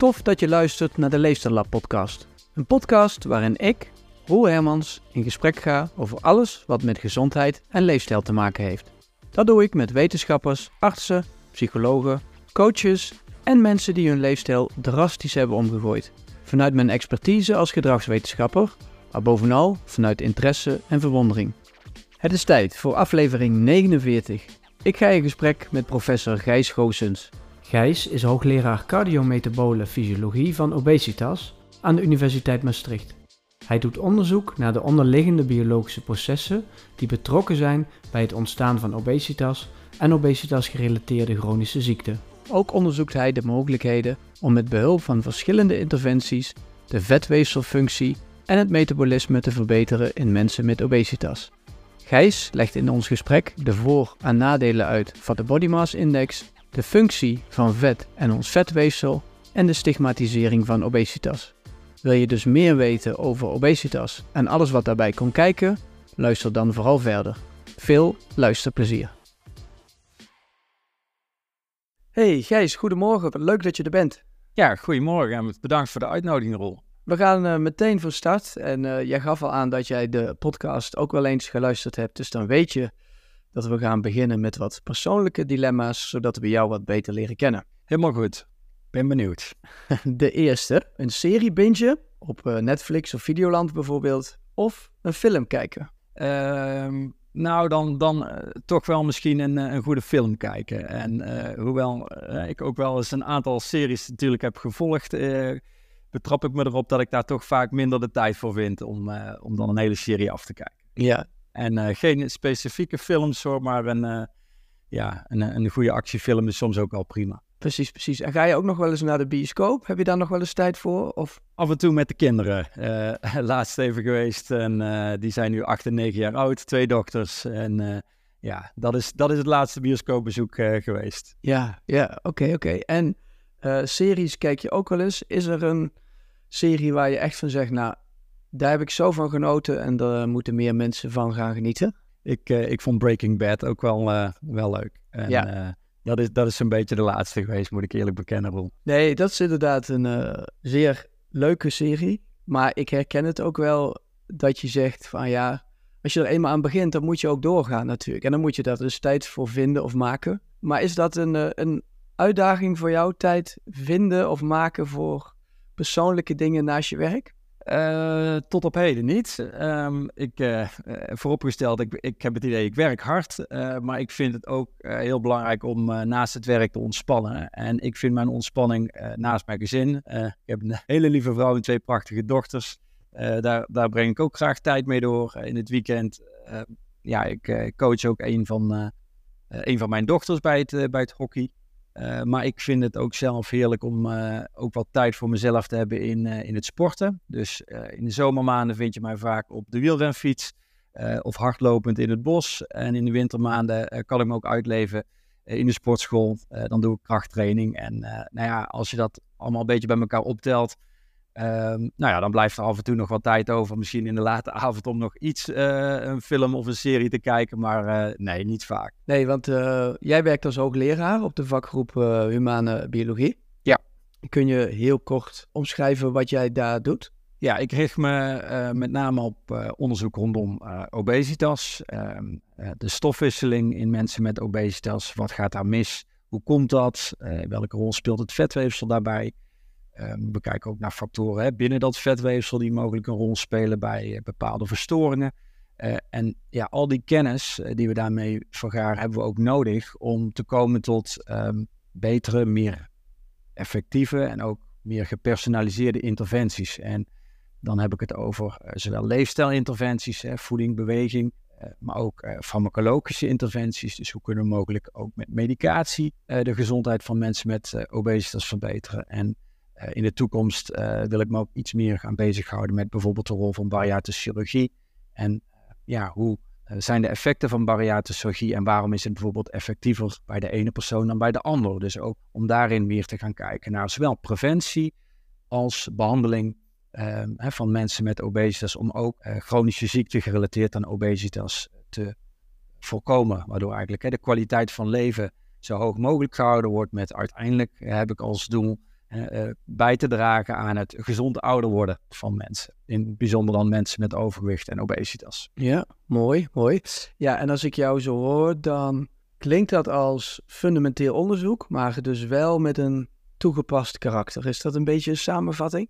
Tof dat je luistert naar de Leefstijllab podcast. Een podcast waarin ik, Roel Hermans, in gesprek ga over alles wat met gezondheid en leefstijl te maken heeft. Dat doe ik met wetenschappers, artsen, psychologen, coaches en mensen die hun leefstijl drastisch hebben omgegooid. Vanuit mijn expertise als gedragswetenschapper, maar bovenal vanuit interesse en verwondering. Het is tijd voor aflevering 49. Ik ga in gesprek met professor Gijs Goossens. Gijs is hoogleraar cardiometabole fysiologie van obesitas aan de Universiteit Maastricht. Hij doet onderzoek naar de onderliggende biologische processen die betrokken zijn bij het ontstaan van obesitas en obesitas-gerelateerde chronische ziekten. Ook onderzoekt hij de mogelijkheden om met behulp van verschillende interventies de vetweefselfunctie en het metabolisme te verbeteren in mensen met obesitas. Gijs legt in ons gesprek de voor- en nadelen uit van de Body Mass Index, de functie van vet en ons vetweefsel en de stigmatisering van obesitas. Wil je dus meer weten over obesitas en alles wat daarbij komt kijken? Luister dan vooral verder. Veel luisterplezier. Hey Gijs, goedemorgen. Leuk dat je er bent. Ja, goedemorgen en bedankt voor de uitnodiging, Roel. We gaan meteen van start en jij gaf al aan dat jij de podcast ook wel eens geluisterd hebt. Dus dan weet je dat we gaan beginnen met wat persoonlijke dilemma's, zodat we jou wat beter leren kennen. Helemaal goed. Ben benieuwd. De eerste, een serie bingen op Netflix of Videoland bijvoorbeeld, of een film kijken? Nou, dan toch wel misschien een goede film kijken. En hoewel ik ook wel eens een aantal series natuurlijk heb gevolgd, betrap ik me erop dat ik daar toch vaak minder de tijd voor vind om dan een hele serie af te kijken. Ja. En geen specifieke films hoor, maar een goede actiefilm is soms ook wel prima. Precies. En ga je ook nog wel eens naar de bioscoop? Heb je daar nog wel eens tijd voor? Of? Af en toe met de kinderen. Laatst even geweest en die zijn nu 8 en 9 jaar oud, 2 dochters. En dat is het laatste bioscoopbezoek geweest. Ja, oké. En series kijk je ook wel eens? Is er een serie waar je echt van zegt, nou, daar heb ik zo van genoten en daar moeten meer mensen van gaan genieten? Ik vond Breaking Bad ook wel leuk. En, ja. Dat is een beetje de laatste geweest, moet ik eerlijk bekennen, Roel. Nee, dat is inderdaad een zeer leuke serie. Maar ik herken het ook wel dat je zegt van ja, als je er eenmaal aan begint, dan moet je ook doorgaan natuurlijk. En dan moet je daar dus tijd voor vinden of maken. Maar is dat een uitdaging voor jou, tijd vinden of maken voor persoonlijke dingen naast je werk? Tot op heden niet. Vooropgesteld, ik heb het idee, ik werk hard, maar ik vind het ook heel belangrijk om naast het werk te ontspannen. En ik vind mijn ontspanning naast mijn gezin. Ik heb een hele lieve vrouw en 2 prachtige dochters. Daar breng ik ook graag tijd mee door in het weekend. Ik coach ook een van mijn dochters bij het hockey. Maar ik vind het ook zelf heerlijk om ook wat tijd voor mezelf te hebben in het sporten. Dus in de zomermaanden vind je mij vaak op de wielrenfiets of hardlopend in het bos. En in de wintermaanden kan ik me ook uitleven in de sportschool. Dan doe ik krachttraining. En als je dat allemaal een beetje bij elkaar optelt, dan blijft er af en toe nog wat tijd over. Misschien in de late avond om nog een film of een serie te kijken. Maar nee, niet vaak. Nee, want jij werkt als hoogleraar op de vakgroep Humane Biologie. Ja. Kun je heel kort omschrijven wat jij daar doet? Ja, ik richt me met name op onderzoek rondom obesitas. De stofwisseling in mensen met obesitas. Wat gaat daar mis? Hoe komt dat? Welke rol speelt het vetweefsel daarbij? We kijken ook naar factoren binnen dat vetweefsel die mogelijk een rol spelen bij bepaalde verstoringen. Al die kennis die we daarmee vergaren hebben we ook nodig om te komen tot betere, meer effectieve en ook meer gepersonaliseerde interventies. En dan heb ik het over zowel leefstijlinterventies, voeding, beweging, maar ook farmacologische interventies. Dus hoe kunnen we mogelijk ook met medicatie de gezondheid van mensen met obesitas verbeteren. En in de toekomst wil ik me ook iets meer gaan bezighouden met bijvoorbeeld de rol van bariatrische chirurgie. En hoe zijn de effecten van bariatrische chirurgie en waarom is het bijvoorbeeld effectiever bij de ene persoon dan bij de ander. Dus ook om daarin meer te gaan kijken naar zowel preventie als behandeling van mensen met obesitas. Om ook chronische ziekten gerelateerd aan obesitas te voorkomen. Waardoor eigenlijk de kwaliteit van leven zo hoog mogelijk gehouden wordt met uiteindelijk heb ik als doel bij te dragen aan het gezond ouder worden van mensen. In het bijzonder dan mensen met overgewicht en obesitas. Ja, mooi. Ja, en als ik jou zo hoor, dan klinkt dat als fundamenteel onderzoek, maar dus wel met een toegepast karakter. Is dat een beetje een samenvatting?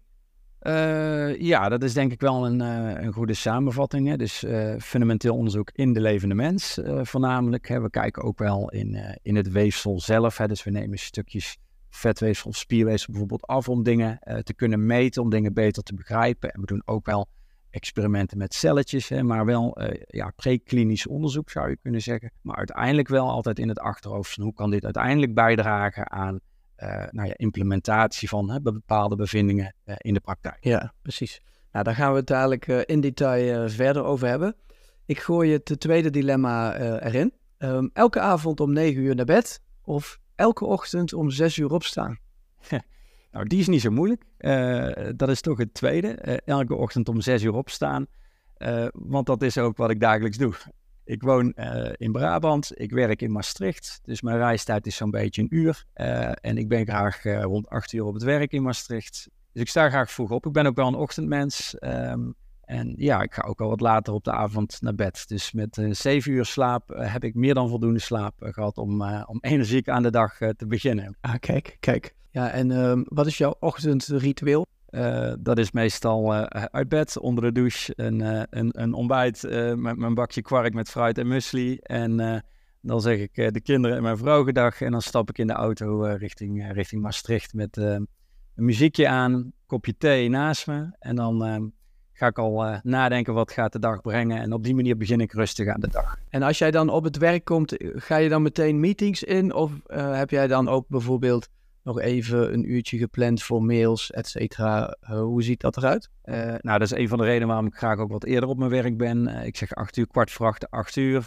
Ja, dat is denk ik wel een goede samenvatting. Hè? Dus fundamenteel onderzoek in de levende mens voornamelijk. Hè? We kijken ook wel in het weefsel zelf. Hè? Dus we nemen stukjes vetweefsel of spierweefsel bijvoorbeeld af om dingen te kunnen meten, om dingen beter te begrijpen. En we doen ook wel experimenten met celletjes, hè? Maar wel preklinisch onderzoek zou je kunnen zeggen. Maar uiteindelijk wel altijd in het achterhoofd van hoe kan dit uiteindelijk bijdragen aan implementatie van bepaalde bevindingen in de praktijk. Ja, precies. Nou, daar gaan we het dadelijk in detail verder over hebben. Ik gooi het tweede dilemma erin. Elke avond om 9 uur naar bed of elke ochtend om 6 uur opstaan? Nou, die is niet zo moeilijk. Dat is toch het tweede. Elke ochtend om 6 uur opstaan. Want dat is ook wat ik dagelijks doe. Ik woon in Brabant, ik werk in Maastricht, dus mijn reistijd is zo'n beetje 1 uur. En ik ben graag rond 8 uur op het werk in Maastricht. Dus ik sta graag vroeg op. Ik ben ook wel een ochtendmens. En ja, ik ga ook al wat later op de avond naar bed. Dus met 7 uur slaap heb ik meer dan voldoende slaap gehad om energiek aan de dag te beginnen. Ah, kijk. Ja, en wat is jouw ochtendritueel? Dat is meestal uit bed, onder de douche, een ontbijt met mijn bakje kwark met fruit en muesli. En dan zeg ik de kinderen en mijn vrouw gedag. En dan stap ik in de auto richting Maastricht met een muziekje aan, kopje thee naast me. En dan ga ik al nadenken wat gaat de dag brengen. En op die manier begin ik rustig aan de dag. En als jij dan op het werk komt, ga je dan meteen meetings in? Of heb jij dan ook bijvoorbeeld nog even een uurtje gepland voor mails, et cetera? Hoe ziet dat eruit? Nou, dat is een van de redenen waarom ik graag ook wat eerder op mijn werk ben. Ik zeg 8 uur, 8 uur.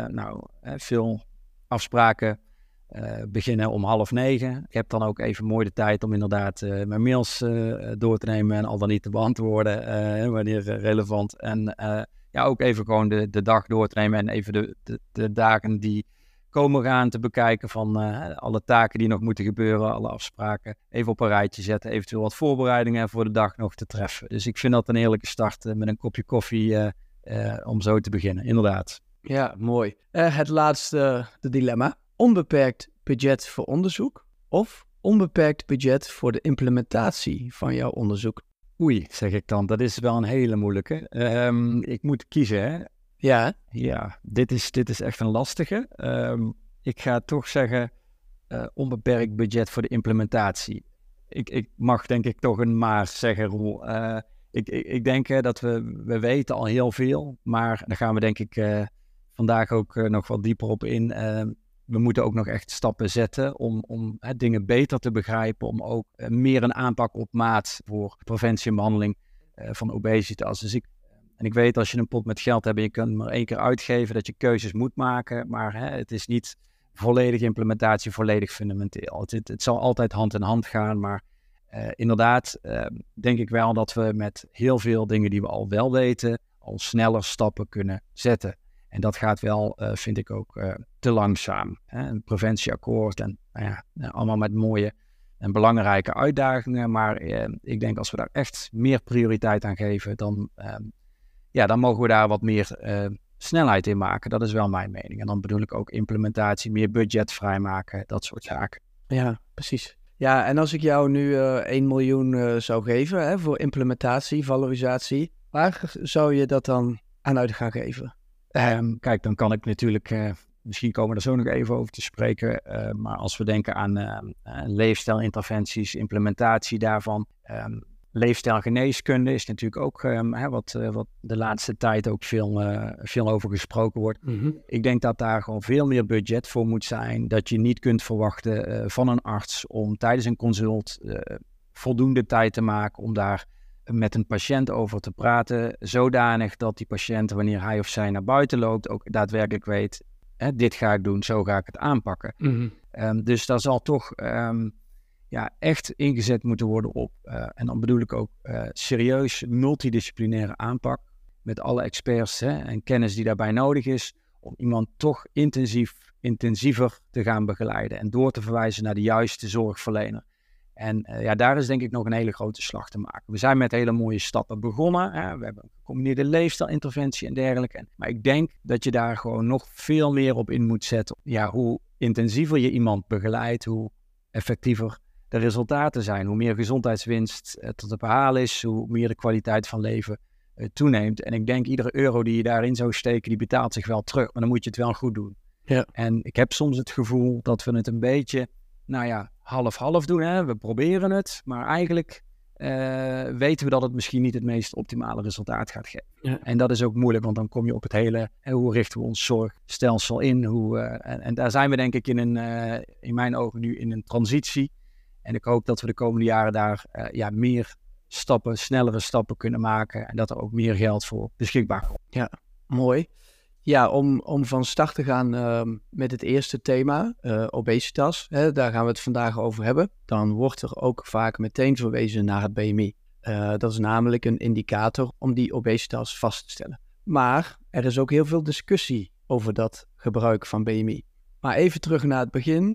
Veel afspraken beginnen om 8:30. Ik heb dan ook even mooi de tijd om inderdaad mijn mails door te nemen en al dan niet te beantwoorden wanneer relevant. En ook even gewoon de dag door te nemen en even de dagen die komen gaan te bekijken van alle taken die nog moeten gebeuren, alle afspraken. Even op een rijtje zetten, eventueel wat voorbereidingen voor de dag nog te treffen. Dus ik vind dat een heerlijke start met een kopje koffie om zo te beginnen, inderdaad. Ja, mooi. Het laatste dilemma. Onbeperkt budget voor onderzoek of onbeperkt budget voor de implementatie van jouw onderzoek? Oei, zeg ik dan. Dat is wel een hele moeilijke. Ik moet kiezen, hè? Ja, dit is echt een lastige. Ik ga toch zeggen onbeperkt budget voor de implementatie. Ik mag denk ik toch een maar zeggen, Roel. Ik denk dat we weten al heel veel, maar daar gaan we denk ik vandaag ook nog wat dieper op in. We moeten ook nog echt stappen zetten om dingen beter te begrijpen, om ook meer een aanpak op maat voor preventie en behandeling van obesitas. Dus ik weet als je een pot met geld hebt en je kunt maar 1 keer uitgeven, dat je keuzes moet maken, maar het is niet volledige implementatie, volledig fundamenteel. Het zal altijd hand in hand gaan, maar inderdaad denk ik wel dat we met heel veel dingen die we al wel weten, al sneller stappen kunnen zetten. En dat gaat wel, vind ik ook, te langzaam. Een preventieakkoord en allemaal met mooie en belangrijke uitdagingen. Maar ik denk als we daar echt meer prioriteit aan geven, dan mogen we daar wat meer snelheid in maken. Dat is wel mijn mening. En dan bedoel ik ook implementatie, meer budget vrijmaken, dat soort zaken. Ja, precies. Ja, en als ik jou nu 1 miljoen zou geven voor implementatie, valorisatie, waar zou je dat dan aan uit gaan geven? Kijk, dan kan ik natuurlijk, misschien komen we er zo nog even over te spreken, maar als we denken aan leefstijlinterventies, implementatie daarvan, leefstijlgeneeskunde is natuurlijk ook wat de laatste tijd ook veel over gesproken wordt. Mm-hmm. Ik denk dat daar gewoon veel meer budget voor moet zijn, dat je niet kunt verwachten van een arts om tijdens een consult voldoende tijd te maken om daar met een patiënt over te praten, zodanig dat die patiënt, wanneer hij of zij naar buiten loopt, ook daadwerkelijk weet, dit ga ik doen, zo ga ik het aanpakken. Mm-hmm. Dus daar zal toch echt ingezet moeten worden op, en dan bedoel ik ook serieus multidisciplinaire aanpak, met alle experts en kennis die daarbij nodig is, om iemand toch intensiever te gaan begeleiden en door te verwijzen naar de juiste zorgverlener. En daar is denk ik nog een hele grote slag te maken. We zijn met hele mooie stappen begonnen. We hebben een gecombineerde leefstijlinterventie en dergelijke. Maar ik denk dat je daar gewoon nog veel meer op in moet zetten. Ja, hoe intensiever je iemand begeleidt, hoe effectiever de resultaten zijn. Hoe meer gezondheidswinst tot te behalen is, hoe meer de kwaliteit van leven toeneemt. En ik denk iedere euro die je daarin zou steken, die betaalt zich wel terug. Maar dan moet je het wel goed doen. Ja. En ik heb soms het gevoel dat we het een beetje, half-half doen. Hè? We proberen het, maar eigenlijk weten we dat het misschien niet het meest optimale resultaat gaat geven. Ja. En dat is ook moeilijk, want dan kom je op het hele, hoe richten we ons zorgstelsel in? En daar zijn we denk ik in mijn ogen nu in een transitie. En ik hoop dat we de komende jaren daar meer stappen, snellere stappen kunnen maken. En dat er ook meer geld voor beschikbaar komt. Ja, mooi. Ja, om van start te gaan met het eerste thema, obesitas, daar gaan we het vandaag over hebben. Dan wordt er ook vaak meteen verwezen naar het BMI. Dat is namelijk een indicator om die obesitas vast te stellen. Maar er is ook heel veel discussie over dat gebruik van BMI. Maar even terug naar het begin.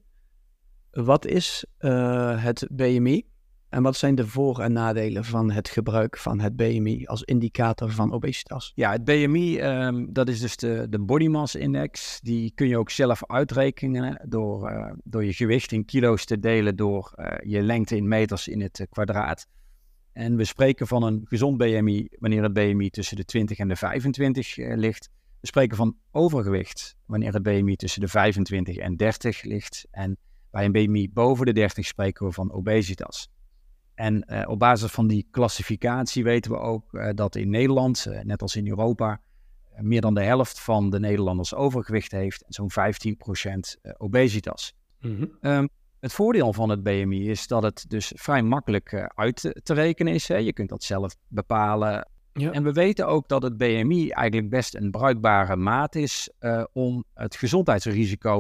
Wat is het BMI? En wat zijn de voor- en nadelen van het gebruik van het BMI als indicator van obesitas? Ja, het BMI, dat is dus de Body Mass Index. Die kun je ook zelf uitrekenen door je gewicht in kilo's te delen door je lengte in meters in het kwadraat. En we spreken van een gezond BMI wanneer het BMI tussen de 20 en de 25 ligt. We spreken van overgewicht wanneer het BMI tussen de 25 en 30 ligt. En bij een BMI boven de 30 spreken we van obesitas. En op basis van die klassificatie weten we ook dat in Nederland, net als in Europa, meer dan de helft van de Nederlanders overgewicht heeft en zo'n 15% obesitas. Mm-hmm. Het voordeel van het BMI is dat het dus vrij makkelijk uit te rekenen is. Hè? Je kunt dat zelf bepalen. Ja. En we weten ook dat het BMI eigenlijk best een bruikbare maat is om het gezondheidsrisico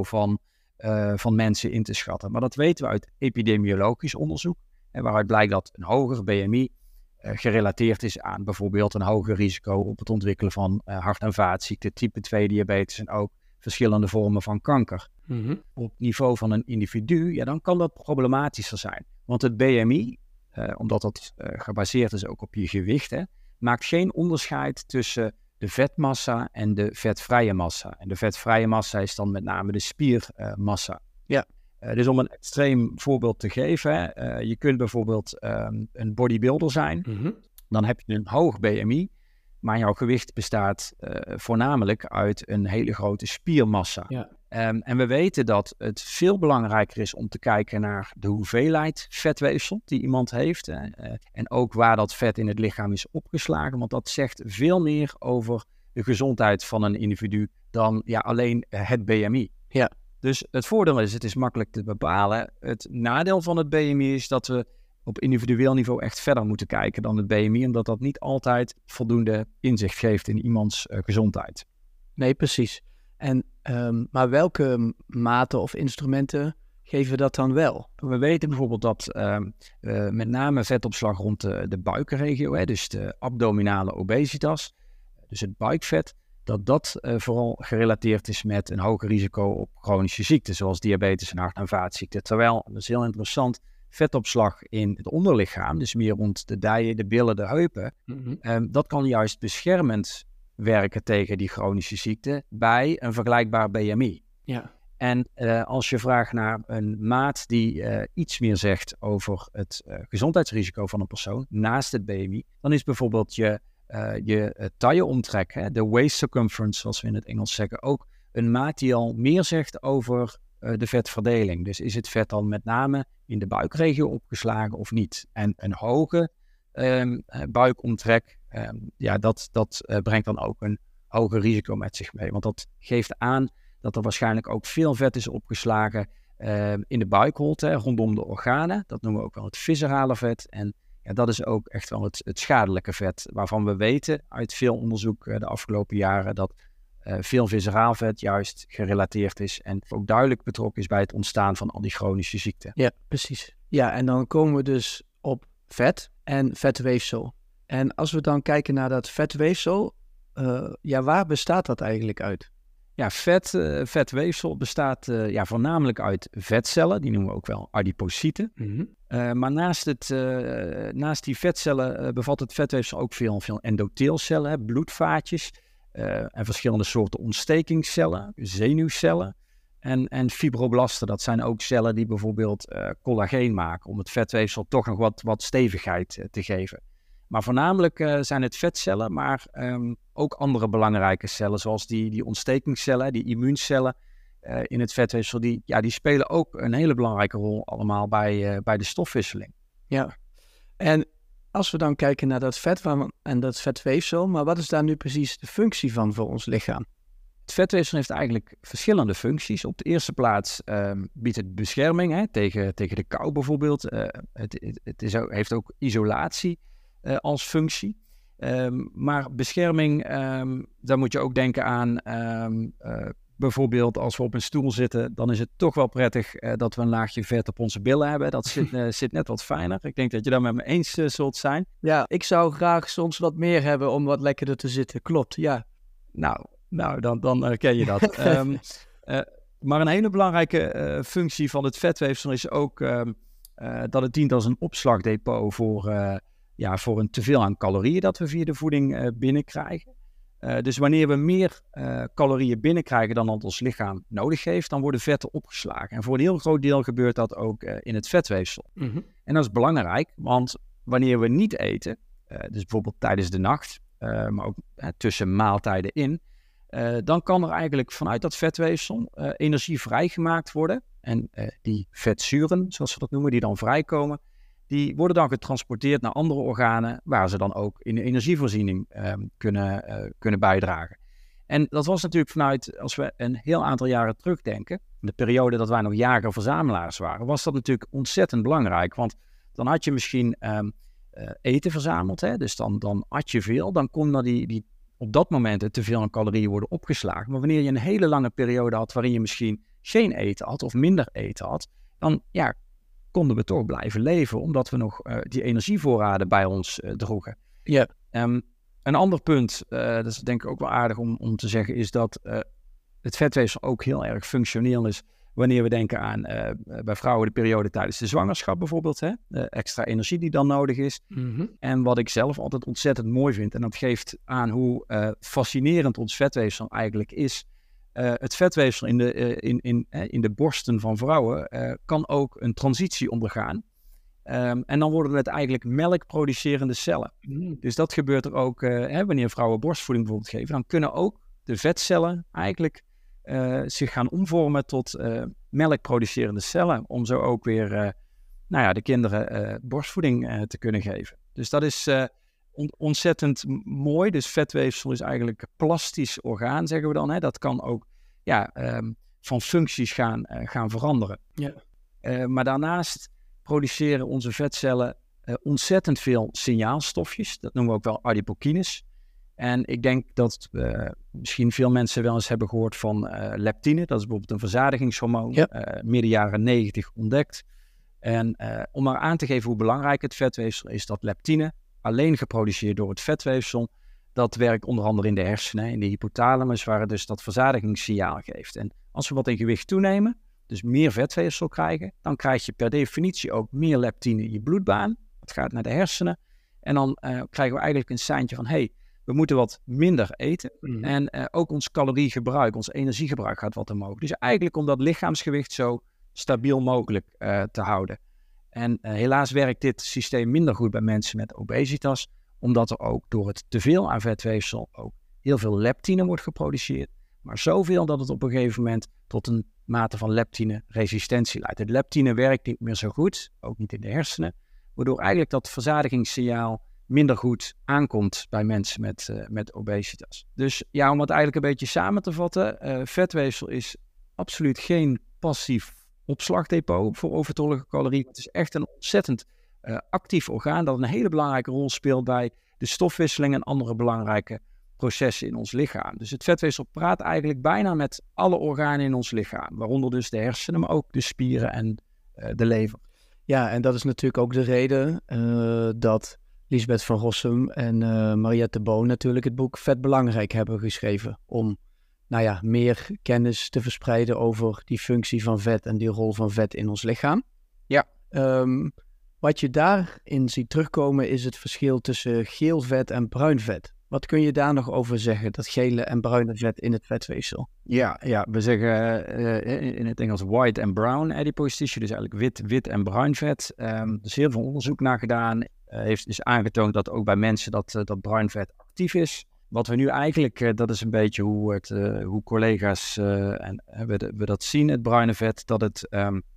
van mensen in te schatten. Maar dat weten we uit epidemiologisch onderzoek. En waaruit blijkt dat een hoger BMI gerelateerd is aan bijvoorbeeld een hoger risico op het ontwikkelen van hart- en vaatziekten, type 2 diabetes en ook verschillende vormen van kanker. Mm-hmm. Op niveau van een individu, dan kan dat problematischer zijn. Want het BMI, omdat dat gebaseerd is ook op je gewicht, maakt geen onderscheid tussen de vetmassa en de vetvrije massa. En de vetvrije massa is dan met name de spiermassa. Ja. Dus om een extreem voorbeeld te geven, je kunt bijvoorbeeld een bodybuilder zijn. Mm-hmm. Dan heb je een hoog BMI, maar jouw gewicht bestaat voornamelijk uit een hele grote spiermassa. Ja. En we weten dat het veel belangrijker is om te kijken naar de hoeveelheid vetweefsel die iemand heeft. En ook waar dat vet in het lichaam is opgeslagen, want dat zegt veel meer over de gezondheid van een individu dan alleen het BMI. Ja. Dus het voordeel is, het is makkelijk te bepalen. Het nadeel van het BMI is dat we op individueel niveau echt verder moeten kijken dan het BMI, omdat dat niet altijd voldoende inzicht geeft in iemands gezondheid. Nee, precies. Maar welke maten of instrumenten geven dat dan wel? We weten bijvoorbeeld dat met name vetopslag rond de buikregio, dus de abdominale obesitas, dus het buikvet, dat vooral gerelateerd is met een hoger risico op chronische ziekten, zoals diabetes en hart- en vaatziekten. Terwijl, dat is heel interessant, vetopslag in het onderlichaam, dus meer rond de dijen, de billen, de heupen, mm-hmm. Dat kan juist beschermend werken tegen die chronische ziekten bij een vergelijkbaar BMI. Ja. En als je vraagt naar een maat die iets meer zegt over het gezondheidsrisico van een persoon naast het BMI, dan is bijvoorbeeld je tailleomtrek, de waist circumference, zoals we in het Engels zeggen, ook een maat die al meer zegt over de vetverdeling. Dus is het vet dan met name in de buikregio opgeslagen of niet? En een hoge buikomtrek, dat brengt dan ook een hoger risico met zich mee. Want dat geeft aan dat er waarschijnlijk ook veel vet is opgeslagen in de buikholte, rondom de organen. Dat noemen we ook wel het viscerale vet. En dat is ook echt wel het schadelijke vet, waarvan we weten uit veel onderzoek de afgelopen jaren dat veel visceraal vet juist gerelateerd is en ook duidelijk betrokken is bij het ontstaan van al die chronische ziekten. Ja, precies. Ja, en dan komen we dus op vet en vetweefsel. En als we dan kijken naar dat vetweefsel, waar bestaat dat eigenlijk uit? Ja, vetweefsel bestaat voornamelijk uit vetcellen. Die noemen we ook wel adipocyten. Maar naast die vetcellen bevat het vetweefsel ook veel endotheelcellen, bloedvaatjes. En verschillende soorten ontstekingscellen, zenuwcellen. En fibroblasten, dat zijn ook cellen die bijvoorbeeld collageen maken. Om het vetweefsel toch nog wat stevigheid te geven. Maar voornamelijk zijn het vetcellen, maar ook andere belangrijke cellen, zoals die ontstekingscellen, die immuuncellen in het vetweefsel, die spelen ook een hele belangrijke rol allemaal bij de stofwisseling. Ja, en als we dan kijken naar dat vet en dat vetweefsel, maar wat is daar nu precies de functie van voor ons lichaam? Het vetweefsel heeft eigenlijk verschillende functies. Op de eerste plaats biedt het bescherming tegen de kou bijvoorbeeld. Het heeft ook isolatie als functie. Maar bescherming, daar moet je ook denken aan bijvoorbeeld als we op een stoel zitten, dan is het toch wel prettig dat we een laagje vet op onze billen hebben. Dat zit net wat fijner. Ik denk dat je daar met me eens zult zijn. Ja, ik zou graag soms wat meer hebben om wat lekkerder te zitten. Klopt, ja. Nou, dan herken je dat. Maar een hele belangrijke functie van het vetweefsel is ook dat het dient als een opslagdepot voor een teveel aan calorieën dat we via de voeding binnenkrijgen. Dus wanneer we meer calorieën binnenkrijgen dan ons lichaam nodig heeft, dan worden vetten opgeslagen. En voor een heel groot deel gebeurt dat ook in het vetweefsel. Mm-hmm. En dat is belangrijk, want wanneer we niet eten, dus bijvoorbeeld tijdens de nacht, maar ook tussen maaltijden in, dan kan er eigenlijk vanuit dat vetweefsel energie vrijgemaakt worden. En die vetzuren, zoals we dat noemen, die dan vrijkomen, die worden dan getransporteerd naar andere organen, waar ze dan ook in de energievoorziening kunnen bijdragen. En dat was natuurlijk vanuit, als we een heel aantal jaren terugdenken, in de periode dat wij nog jager-verzamelaars waren, was dat natuurlijk ontzettend belangrijk. Want dan had je misschien eten verzameld, hè? Dus dan at je veel, dan kon dat op dat moment te veel aan calorieën worden opgeslagen. Maar wanneer je een hele lange periode had waarin je misschien geen eten had of minder eten had, dan konden we toch blijven leven, omdat we nog die energievoorraden bij ons droegen. Ja. Een ander punt, dat is denk ik ook wel aardig om te zeggen, is dat het vetweefsel ook heel erg functioneel is wanneer we denken aan bij vrouwen de periode tijdens de zwangerschap bijvoorbeeld, hè? Extra energie die dan nodig is. Mm-hmm. En wat ik zelf altijd ontzettend mooi vind, en dat geeft aan hoe fascinerend ons vetweefsel eigenlijk is. Het vetweefsel in de borsten van vrouwen kan ook een transitie ondergaan. En dan worden het eigenlijk melkproducerende cellen. Mm. Dus dat gebeurt er ook wanneer vrouwen borstvoeding bijvoorbeeld geven. Dan kunnen ook de vetcellen eigenlijk zich gaan omvormen tot melkproducerende cellen. Om zo ook weer de kinderen borstvoeding te kunnen geven. Dus dat is ontzettend mooi. Dus vetweefsel is eigenlijk een plastisch orgaan, zeggen we dan. Hè? Dat kan ook van functies gaan veranderen. Ja. Maar daarnaast produceren onze vetcellen ontzettend veel signaalstofjes. Dat noemen we ook wel adipokines. En ik denk dat misschien veel mensen wel eens hebben gehoord van leptine. Dat is bijvoorbeeld een verzadigingshormoon. Ja. Midden jaren 90 ontdekt. En om maar aan te geven hoe belangrijk het vetweefsel is, dat leptine, alleen geproduceerd door het vetweefsel, dat werkt onder andere in de hersenen, in de hypothalamus, waar het dus dat verzadigingssignaal geeft. En als we wat in gewicht toenemen, dus meer vetweefsel krijgen, dan krijg je per definitie ook meer leptine in je bloedbaan. Dat gaat naar de hersenen. En dan krijgen we eigenlijk een seintje van, we moeten wat minder eten. Mm. En ook ons caloriegebruik, ons energiegebruik gaat wat omhoog. Dus eigenlijk om dat lichaamsgewicht zo stabiel mogelijk te houden. En helaas werkt dit systeem minder goed bij mensen met obesitas, omdat er ook door het teveel aan vetweefsel ook heel veel leptine wordt geproduceerd. Maar zoveel dat het op een gegeven moment tot een mate van leptine-resistentie leidt. Het leptine werkt niet meer zo goed, ook niet in de hersenen, waardoor eigenlijk dat verzadigingssignaal minder goed aankomt bij mensen met obesitas. Dus ja, om het eigenlijk een beetje samen te vatten, vetweefsel is absoluut geen passief opslagdepot voor overtollige calorieën. Het is echt een ontzettend actief orgaan dat een hele belangrijke rol speelt bij de stofwisseling en andere belangrijke processen in ons lichaam. Dus het vetweefsel praat eigenlijk bijna met alle organen in ons lichaam, waaronder dus de hersenen, maar ook de spieren en de lever. Ja, en dat is natuurlijk ook de reden dat Liesbeth van Rossum en Mariette de Boon natuurlijk het boek Vet Belangrijk hebben geschreven. Om meer kennis te verspreiden over die functie van vet en die rol van vet in ons lichaam. Ja. Wat je daarin ziet terugkomen is het verschil tussen geel vet en bruin vet. Wat kun je daar nog over zeggen, dat gele en bruine vet in het vetweefsel? Ja, we zeggen in het Engels white and brown adipose tissue, dus eigenlijk wit en bruin vet. Er is heel veel onderzoek naar gedaan. Is aangetoond dat ook bij mensen dat bruin vet actief is. Wat we nu eigenlijk, dat is een beetje hoe collega's en we dat zien, het bruine vet, dat het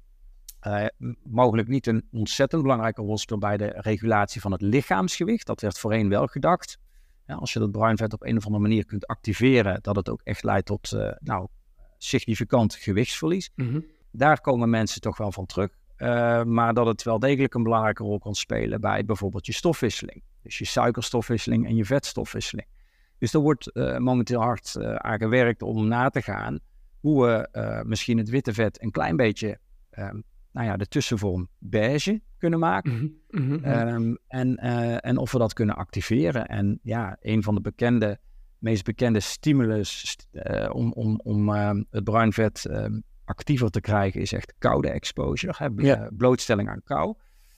mogelijk niet een ontzettend belangrijke rol speelt bij de regulatie van het lichaamsgewicht. Dat werd voorheen wel gedacht. Ja, als je dat bruin vet op een of andere manier kunt activeren, dat het ook echt leidt tot significant gewichtsverlies. Mm-hmm. Daar komen mensen toch wel van terug. Maar dat het wel degelijk een belangrijke rol kan spelen bij bijvoorbeeld je stofwisseling. Dus je suikerstofwisseling en je vetstofwisseling. Dus er wordt momenteel hard aan gewerkt om na te gaan hoe we misschien het witte vet een klein beetje de tussenvorm beige kunnen maken. Mm-hmm. En of we dat kunnen activeren. En ja, een van de meest bekende stimulus om het bruin vet actiever te krijgen is echt koude exposure. Blootstelling aan kou.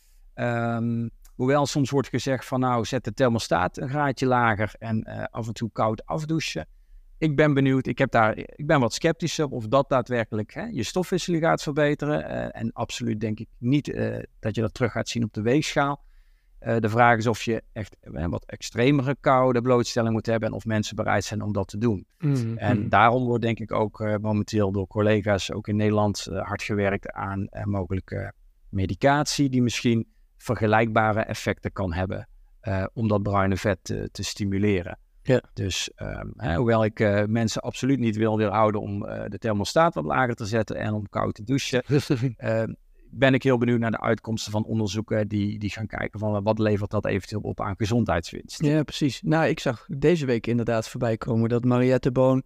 Hoewel soms wordt gezegd van zet de thermostaat een graadje lager en af en toe koud afdouchen. Ik ben benieuwd, ik ben wat sceptischer of dat daadwerkelijk je stofwisseling gaat verbeteren. En absoluut denk ik niet dat je dat terug gaat zien op de weegschaal. De vraag is of je echt wat extremere koude blootstelling moet hebben en of mensen bereid zijn om dat te doen. Mm-hmm. En daarom wordt denk ik ook momenteel door collega's ook in Nederland hard gewerkt aan mogelijke medicatie die misschien vergelijkbare effecten kan hebben om dat bruine vet te stimuleren. Ja. Dus hoewel ik mensen absoluut niet wil weerhouden om de thermostaat wat lager te zetten en om koud te douchen, ben ik heel benieuwd naar de uitkomsten van onderzoeken die gaan kijken van wat levert dat eventueel op aan gezondheidswinst. Ja, precies. Ik zag deze week inderdaad voorbij komen dat Mariette Boon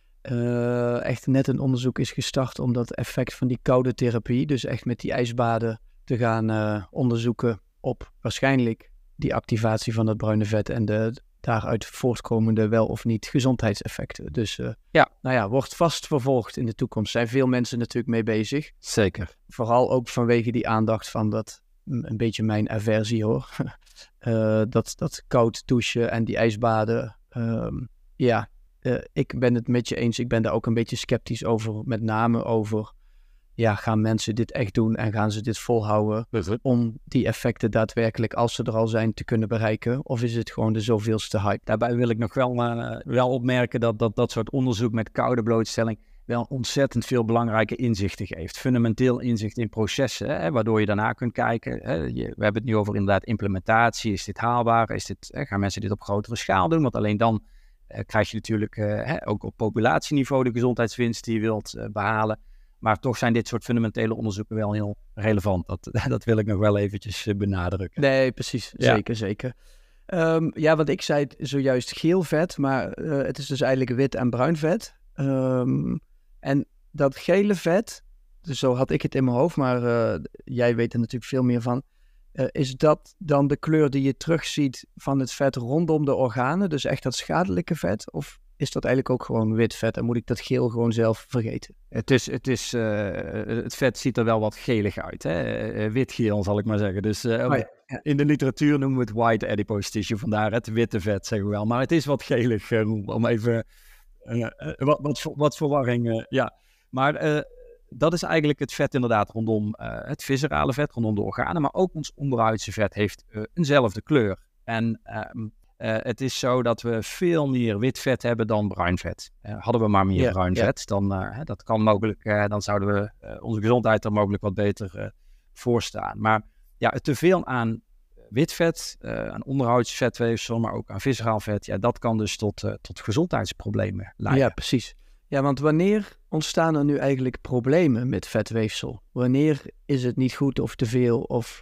echt net een onderzoek is gestart om dat effect van die koude therapie, dus echt met die ijsbaden te gaan onderzoeken op waarschijnlijk die activatie van het bruine vet en de daaruit voortkomende wel of niet gezondheidseffecten. Dus wordt vast vervolgd in de toekomst. Zijn veel mensen natuurlijk mee bezig. Zeker. Vooral ook vanwege die aandacht van dat, een beetje mijn aversie hoor. Dat koud douchen en die ijsbaden. Ik ben het met je eens. Ik ben daar ook een beetje sceptisch over. Met name over, gaan mensen dit echt doen en gaan ze dit volhouden om die effecten daadwerkelijk, als ze er al zijn, te kunnen bereiken? Of is het gewoon de zoveelste hype? Daarbij wil ik nog wel opmerken dat soort onderzoek met koude blootstelling wel ontzettend veel belangrijke inzichten geeft. Fundamenteel inzicht in processen, waardoor je daarna kunt kijken. We hebben het nu over inderdaad implementatie. Is dit haalbaar? Gaan mensen dit op grotere schaal doen? Want alleen dan krijg je natuurlijk ook op populatieniveau de gezondheidswinst die je wilt behalen. Maar toch zijn dit soort fundamentele onderzoeken wel heel relevant. Dat wil ik nog wel eventjes benadrukken. Nee, precies. Ja. Zeker. Want ik zei zojuist geel vet, maar het is dus eigenlijk wit en bruin vet. En dat gele vet, dus zo had ik het in mijn hoofd, maar jij weet er natuurlijk veel meer van. Is dat dan de kleur die je terugziet van het vet rondom de organen? Dus echt dat schadelijke vet? Of is dat eigenlijk ook gewoon wit vet en moet ik dat geel gewoon zelf vergeten? Het vet ziet er wel wat gelig uit. Wit-geel zal ik maar zeggen. Dus in de literatuur noemen we het white adipose tissue. Vandaar het witte vet zeggen we wel. Maar het is wat gelig om even wat verwarring. Maar dat is eigenlijk het vet inderdaad rondom het viscerale vet, rondom de organen. Maar ook ons onderhuidse vet heeft eenzelfde kleur. En het is zo dat we veel meer wit vet hebben dan bruin vet. Hadden we maar meer bruin vet, dan dat kan mogelijk, dan zouden we onze gezondheid er mogelijk wat beter voor staan. Maar het teveel aan wit vet, aan onderhoudsvetweefsel, maar ook aan visceraal vet, dat kan dus tot gezondheidsproblemen leiden. Ja, precies. Ja, want wanneer ontstaan er nu eigenlijk problemen met vetweefsel? Wanneer is het niet goed of te veel of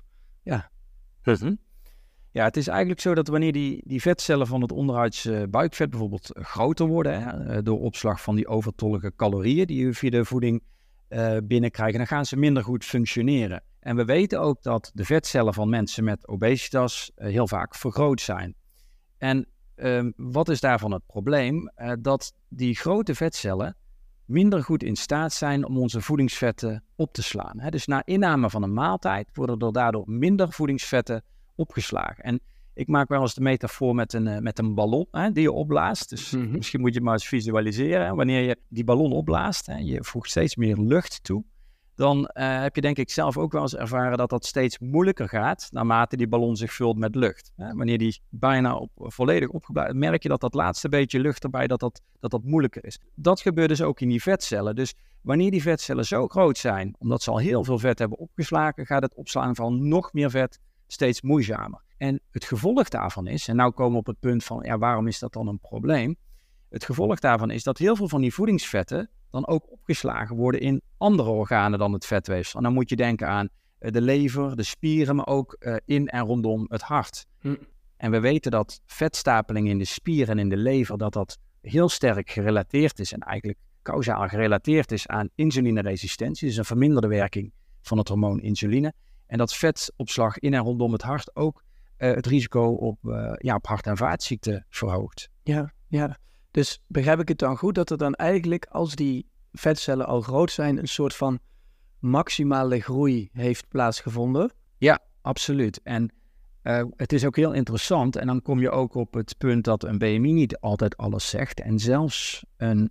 Ja, het is eigenlijk zo dat wanneer die vetcellen van het onderhuidse buikvet bijvoorbeeld groter worden, door opslag van die overtollige calorieën die we via de voeding binnenkrijgen, dan gaan ze minder goed functioneren. En we weten ook dat de vetcellen van mensen met obesitas heel vaak vergroot zijn. En wat is daarvan het probleem? Dat die grote vetcellen minder goed in staat zijn om onze voedingsvetten op te slaan. Dus na inname van een maaltijd worden er daardoor minder voedingsvetten opgeslagen. En ik maak wel eens de metafoor met een ballon die je opblaast. Dus misschien moet je het maar eens visualiseren. Wanneer je die ballon opblaast, je voegt steeds meer lucht toe, dan heb je denk ik zelf ook wel eens ervaren dat dat steeds moeilijker gaat naarmate die ballon zich vult met lucht. Wanneer die bijna volledig opgeblazen, merk je dat laatste beetje lucht erbij, dat moeilijker is. Dat gebeurt dus ook in die vetcellen. Dus wanneer die vetcellen zo groot zijn, omdat ze al heel veel vet hebben opgeslagen, gaat het opslaan van nog meer vet steeds moeizamer. En het gevolg daarvan is, en nou komen we op het punt van, waarom is dat dan een probleem? Het gevolg daarvan is dat heel veel van die voedingsvetten dan ook opgeslagen worden in andere organen dan het vetweefsel. En dan moet je denken aan de lever, de spieren, maar ook in en rondom het hart. En we weten dat vetstapeling in de spieren en in de lever, dat heel sterk gerelateerd is en eigenlijk kausaal gerelateerd is aan insulineresistentie, dus een verminderde werking van het hormoon insuline. En dat vetopslag in en rondom het hart ook het risico op hart- en vaatziekten verhoogt. Ja. Dus begrijp ik het dan goed dat er dan eigenlijk, als die vetcellen al groot zijn, een soort van maximale groei heeft plaatsgevonden? Ja, absoluut. En het is ook heel interessant. En dan kom je ook op het punt dat een BMI niet altijd alles zegt. En zelfs een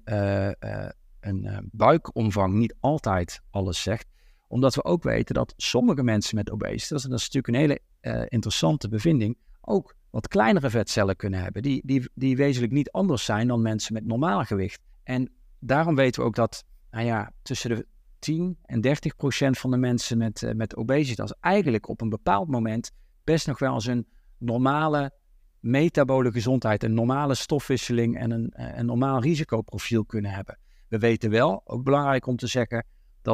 buikomvang niet altijd alles zegt. Omdat we ook weten dat sommige mensen met obesitas, en dat is natuurlijk een hele interessante bevinding, ook wat kleinere vetcellen kunnen hebben. Die wezenlijk niet anders zijn dan mensen met normaal gewicht. En daarom weten we ook dat tussen de 10 en 30% van de mensen met obesitas eigenlijk op een bepaald moment best nog wel eens een normale metabole gezondheid, een normale stofwisseling en een normaal risicoprofiel kunnen hebben. We weten wel, ook belangrijk om te zeggen,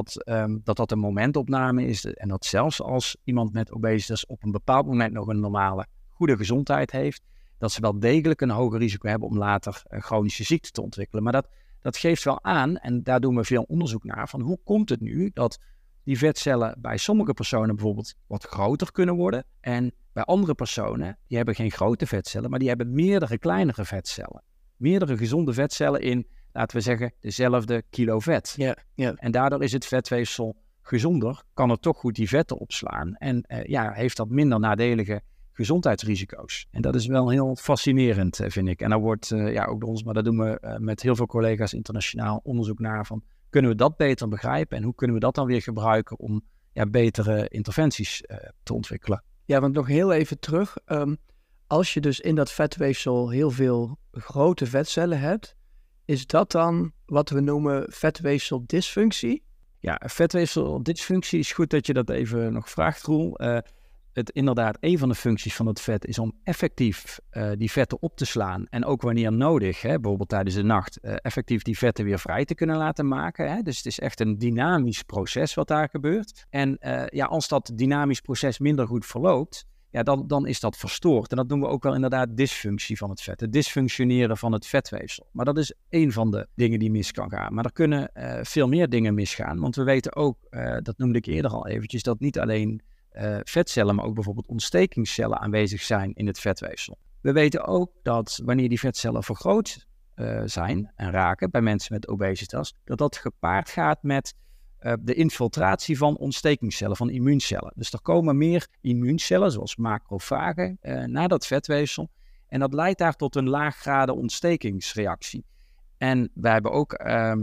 dat een momentopname is en dat zelfs als iemand met obesitas op een bepaald moment nog een normale, goede gezondheid heeft, dat ze wel degelijk een hoger risico hebben om later chronische ziekte te ontwikkelen. Maar dat geeft wel aan, en daar doen we veel onderzoek naar, van hoe komt het nu dat die vetcellen bij sommige personen bijvoorbeeld wat groter kunnen worden en bij andere personen, die hebben geen grote vetcellen, maar die hebben meerdere kleinere vetcellen. Meerdere gezonde vetcellen in, laten we zeggen, dezelfde kilo vet. Ja. En daardoor is het vetweefsel gezonder, kan het toch goed die vetten opslaan en heeft dat minder nadelige gezondheidsrisico's. En dat is wel heel fascinerend, vind ik. En daar wordt ook door ons, maar daar doen we met heel veel collega's internationaal onderzoek naar van, kunnen we dat beter begrijpen en hoe kunnen we dat dan weer gebruiken om betere interventies te ontwikkelen? Ja, want nog heel even terug. Als je dus in dat vetweefsel heel veel grote vetcellen hebt, is dat dan wat we noemen vetweefseldysfunctie? Ja, vetweefseldysfunctie is goed dat je dat even nog vraagt, Roel. Inderdaad, een van de functies van het vet is om effectief die vetten op te slaan. En ook wanneer nodig, bijvoorbeeld tijdens de nacht, effectief die vetten weer vrij te kunnen laten maken. Dus het is echt een dynamisch proces wat daar gebeurt. En als dat dynamisch proces minder goed verloopt, dan is dat verstoord. En dat noemen we ook wel inderdaad dysfunctie van het vet. Het dysfunctioneren van het vetweefsel. Maar dat is één van de dingen die mis kan gaan. Maar er kunnen veel meer dingen misgaan. Want we weten ook, dat noemde ik eerder al eventjes, dat niet alleen vetcellen, maar ook bijvoorbeeld ontstekingscellen aanwezig zijn in het vetweefsel. We weten ook dat wanneer die vetcellen vergroot zijn en raken bij mensen met obesitas, dat gepaard gaat met de infiltratie van ontstekingscellen, van immuuncellen. Dus er komen meer immuuncellen, zoals macrofagen, naar dat vetweefsel. En dat leidt daar tot een laaggradige ontstekingsreactie. En wij hebben ook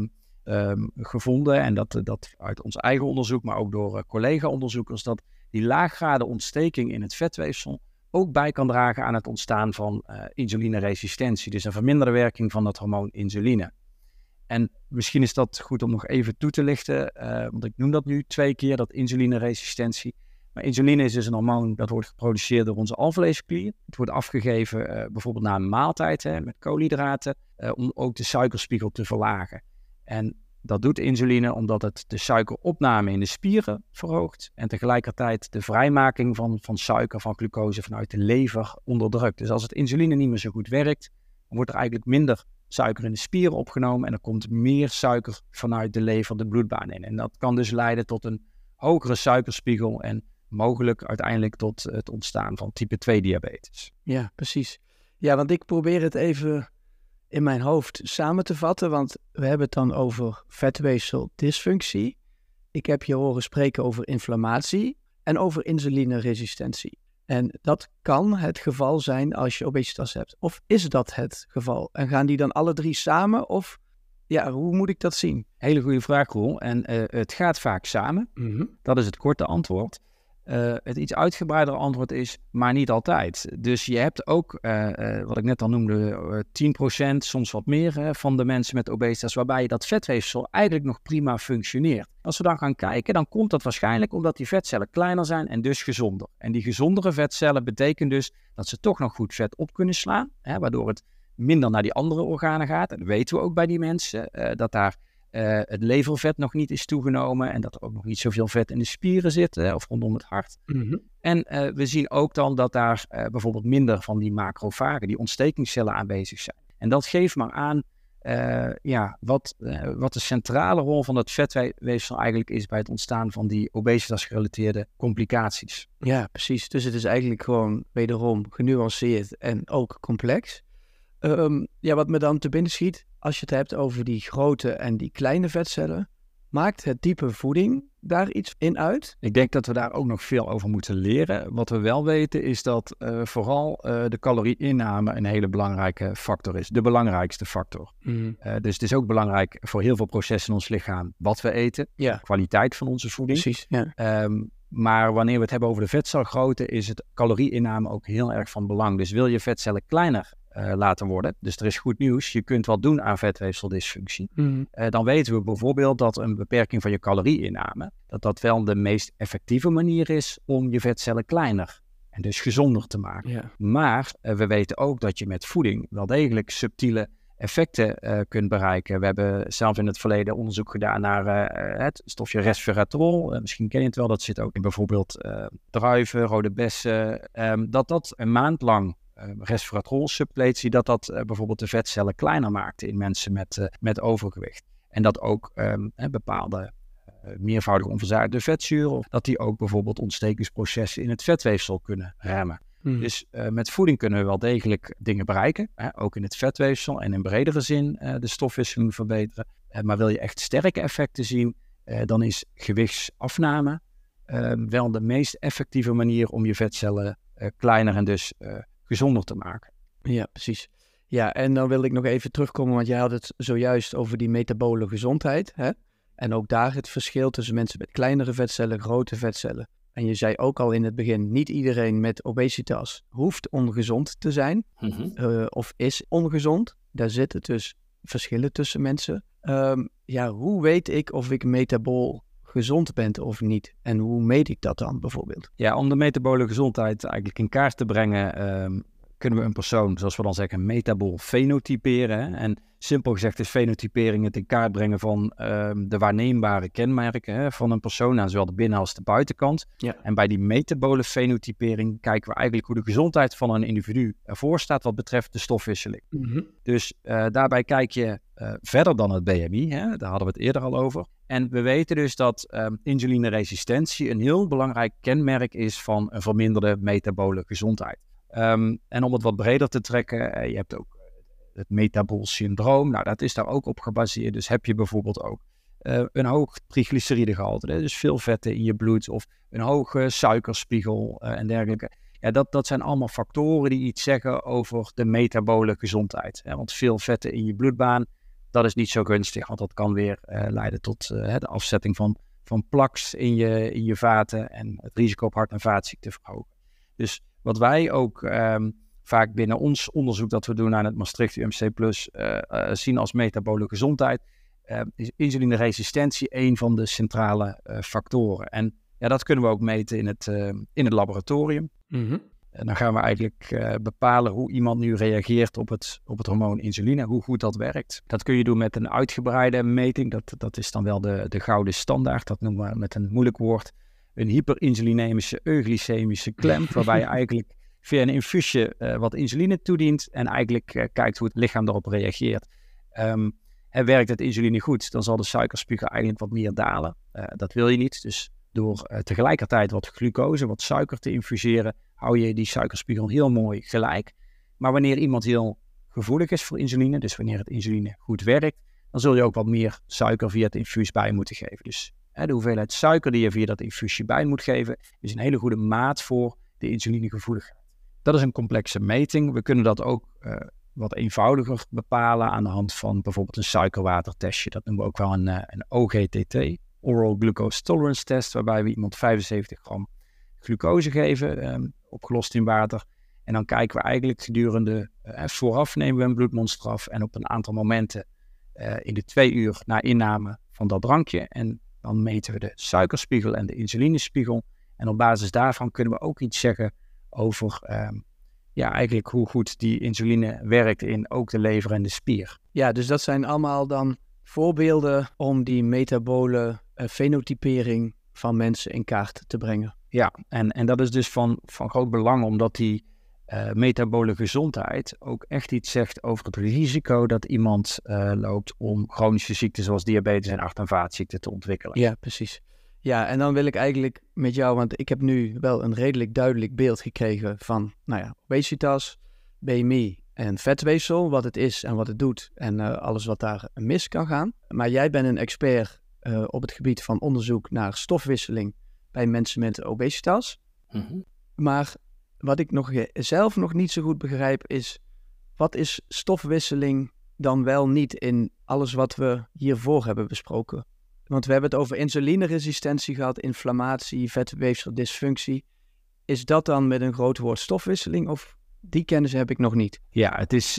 gevonden, en dat uit ons eigen onderzoek, maar ook door collega-onderzoekers, dat die laaggradige ontsteking in het vetweefsel ook bij kan dragen aan het ontstaan van insulineresistentie. Dus een verminderde werking van dat hormoon insuline. En misschien is dat goed om nog even toe te lichten, want ik noem dat nu 2 keer, dat insulineresistentie. Maar insuline is dus een hormoon dat wordt geproduceerd door onze alvleesklier. Het wordt afgegeven bijvoorbeeld na een maaltijd met koolhydraten, om ook de suikerspiegel te verlagen. En dat doet insuline omdat het de suikeropname in de spieren verhoogt en tegelijkertijd de vrijmaking van suiker, van glucose vanuit de lever onderdrukt. Dus als het insuline niet meer zo goed werkt, dan wordt er eigenlijk minder suiker in de spieren opgenomen en er komt meer suiker vanuit de lever de bloedbaan in. En dat kan dus leiden tot een hogere suikerspiegel en mogelijk uiteindelijk tot het ontstaan van type 2 diabetes. Ja, precies. Ja, want ik probeer het even in mijn hoofd samen te vatten, want we hebben het dan over vetweefseldysfunctie. Ik heb je horen spreken over inflammatie en over insulineresistentie. En dat kan het geval zijn als je obesitas hebt. Of is dat het geval? En gaan die dan alle drie samen? Of ja, hoe moet ik dat zien? Hele goede vraag, Roel. En het gaat vaak samen. Dat is het korte antwoord. Het iets uitgebreidere antwoord is, maar niet altijd. Dus je hebt ook, wat ik net al noemde, 10%, soms wat meer van de mensen met obesitas, waarbij dat vetweefsel eigenlijk nog prima functioneert. Als we dan gaan kijken, dan komt dat waarschijnlijk omdat die vetcellen kleiner zijn en dus gezonder. En die gezondere vetcellen betekent dus dat ze toch nog goed vet op kunnen slaan, waardoor het minder naar die andere organen gaat. En dat weten we ook bij die mensen, dat daar het levervet nog niet is toegenomen en dat er ook nog niet zoveel vet in de spieren zit of rondom het hart. En we zien ook dan dat daar bijvoorbeeld minder van die macrofagen, die ontstekingscellen aanwezig zijn. En dat geeft maar aan wat de centrale rol van dat vetweefsel eigenlijk is bij het ontstaan van die obesitas-gerelateerde complicaties. Ja, precies. Dus het is eigenlijk gewoon wederom genuanceerd en ook complex. Wat me dan te binnen schiet, als je het hebt over die grote en die kleine vetcellen, maakt het type voeding daar iets in uit? Ik denk dat we daar ook nog veel over moeten leren. Wat we wel weten is dat vooral de calorieinname een hele belangrijke factor is. De belangrijkste factor. Dus het is ook belangrijk voor heel veel processen in ons lichaam wat we eten. De kwaliteit van onze voeding. Precies, ja. Maar wanneer we het hebben over de vetcelgrootte, is het calorieinname ook heel erg van belang. Dus wil je vetcellen kleiner laten worden, dus er is goed nieuws, je kunt wat doen aan vetweefseldysfunctie. Dan weten we bijvoorbeeld dat een beperking van je calorieinname, dat wel de meest effectieve manier is om je vetcellen kleiner en dus gezonder te maken. Ja. Maar we weten ook dat je met voeding wel degelijk subtiele effecten kunt bereiken. We hebben zelf in het verleden onderzoek gedaan naar het stofje resveratrol. Misschien ken je het wel, dat zit ook in bijvoorbeeld druiven, rode bessen. Dat een maand lang resveratrolsuppletie, dat bijvoorbeeld de vetcellen kleiner maakte in mensen met overgewicht. En dat ook bepaalde meervoudig onverzadigde vetzuren, dat die ook bijvoorbeeld ontstekingsprocessen in het vetweefsel kunnen remmen. Dus met voeding kunnen we wel degelijk dingen bereiken, ook in het vetweefsel en in bredere zin de stofwisseling verbeteren. Maar wil je echt sterke effecten zien, dan is gewichtsafname wel de meest effectieve manier om je vetcellen kleiner en dus gezonder te maken. Ja, precies. Ja, en dan wil ik nog even terugkomen, want jij had het zojuist over die metabole gezondheid, hè? En ook daar het verschil tussen mensen met kleinere vetcellen, grote vetcellen. En je zei ook al in het begin, niet iedereen met obesitas hoeft ongezond te zijn, of is ongezond. Daar zitten dus verschillen tussen mensen. Hoe weet ik of ik metabool gezond ben of niet? En hoe meet ik dat dan bijvoorbeeld? Ja, om de metabole gezondheid eigenlijk in kaart te brengen, kunnen we een persoon, zoals we dan zeggen, metabool fenotyperen. Hè? En simpel gezegd is fenotypering het in kaart brengen van de waarneembare kenmerken van een persoon, aan zowel de binnen- als de buitenkant. Ja. En bij die metabole fenotypering kijken we eigenlijk hoe de gezondheid van een individu ervoor staat wat betreft de stofwisseling. Dus daarbij kijk je verder dan het BMI, hè? Daar hadden we het eerder al over. En we weten dus dat insulineresistentie een heel belangrijk kenmerk is van een verminderde metabole gezondheid. En om het wat breder te trekken, je hebt ook het metabool syndroom. Nou, dat is daar ook op gebaseerd. Dus heb je bijvoorbeeld ook een hoog triglyceridegehalte, dus veel vetten in je bloed, of een hoge suikerspiegel en dergelijke. Ja, dat zijn allemaal factoren die iets zeggen over de metabole gezondheid. Hè? Want veel vetten in je bloedbaan, dat is niet zo gunstig, want dat kan weer leiden tot de afzetting van plaks in je vaten en het risico op hart- en vaatziekten verhogen. Dus wat wij ook vaak binnen ons onderzoek dat we doen aan het Maastricht UMC Plus zien als metabole gezondheid, is insulineresistentie een van de centrale factoren. En ja, dat kunnen we ook meten in het laboratorium. En dan gaan we eigenlijk bepalen hoe iemand nu reageert op het hormoon insuline, hoe goed dat werkt. Dat kun je doen met een uitgebreide meting, dat is dan wel de gouden standaard, dat noemen we met een moeilijk woord een hyperinsulinemische euglycemische klem, waarbij je eigenlijk via een infuusje wat insuline toedient en eigenlijk kijkt hoe het lichaam daarop reageert. Werkt het insuline goed, dan zal de suikerspiegel eigenlijk wat meer dalen. Dat wil je niet, dus door tegelijkertijd wat glucose, wat suiker te infuseren, hou je die suikerspiegel heel mooi gelijk. Maar wanneer iemand heel gevoelig is voor insuline, dus wanneer het insuline goed werkt, dan zul je ook wat meer suiker via het infuus bij moeten geven. Dus de hoeveelheid suiker die je via dat infuusje bij moet geven, is een hele goede maat voor de insulinegevoeligheid. Dat is een complexe meting. We kunnen dat ook wat eenvoudiger bepalen aan de hand van bijvoorbeeld een suikerwatertestje. Dat noemen we ook wel een OGTT, Oral Glucose Tolerance Test, waarbij we iemand 75 gram glucose geven, opgelost in water. En dan kijken we eigenlijk gedurende, vooraf nemen we een bloedmonster af en op een aantal momenten in de 2 uur na inname van dat drankje. En dan meten we de suikerspiegel en de insulinespiegel. En op basis daarvan kunnen we ook iets zeggen over eigenlijk hoe goed die insuline werkt in ook de lever en de spier. Ja, dus dat zijn allemaal dan voorbeelden om die metabole fenotypering van mensen in kaart te brengen. Ja, en dat is dus van groot belang, omdat die metabole gezondheid ook echt iets zegt over het risico dat iemand loopt om chronische ziekten zoals diabetes en hart- en vaatziekten te ontwikkelen. Ja, precies. Ja, en dan wil ik eigenlijk met jou, want ik heb nu wel een redelijk duidelijk beeld gekregen van, obesitas, BMI en vetweefsel, wat het is en wat het doet en alles wat daar mis kan gaan. Maar jij bent een expert op het gebied van onderzoek naar stofwisseling bij mensen met obesitas. Mm-hmm. Maar wat ik zelf nog niet zo goed begrijp is, wat is stofwisseling dan wel niet in alles wat we hiervoor hebben besproken? Want we hebben het over insulineresistentie gehad, inflammatie, vetweefseldysfunctie. Is dat dan met een groot woord stofwisseling of die kennis heb ik nog niet? Ja, het is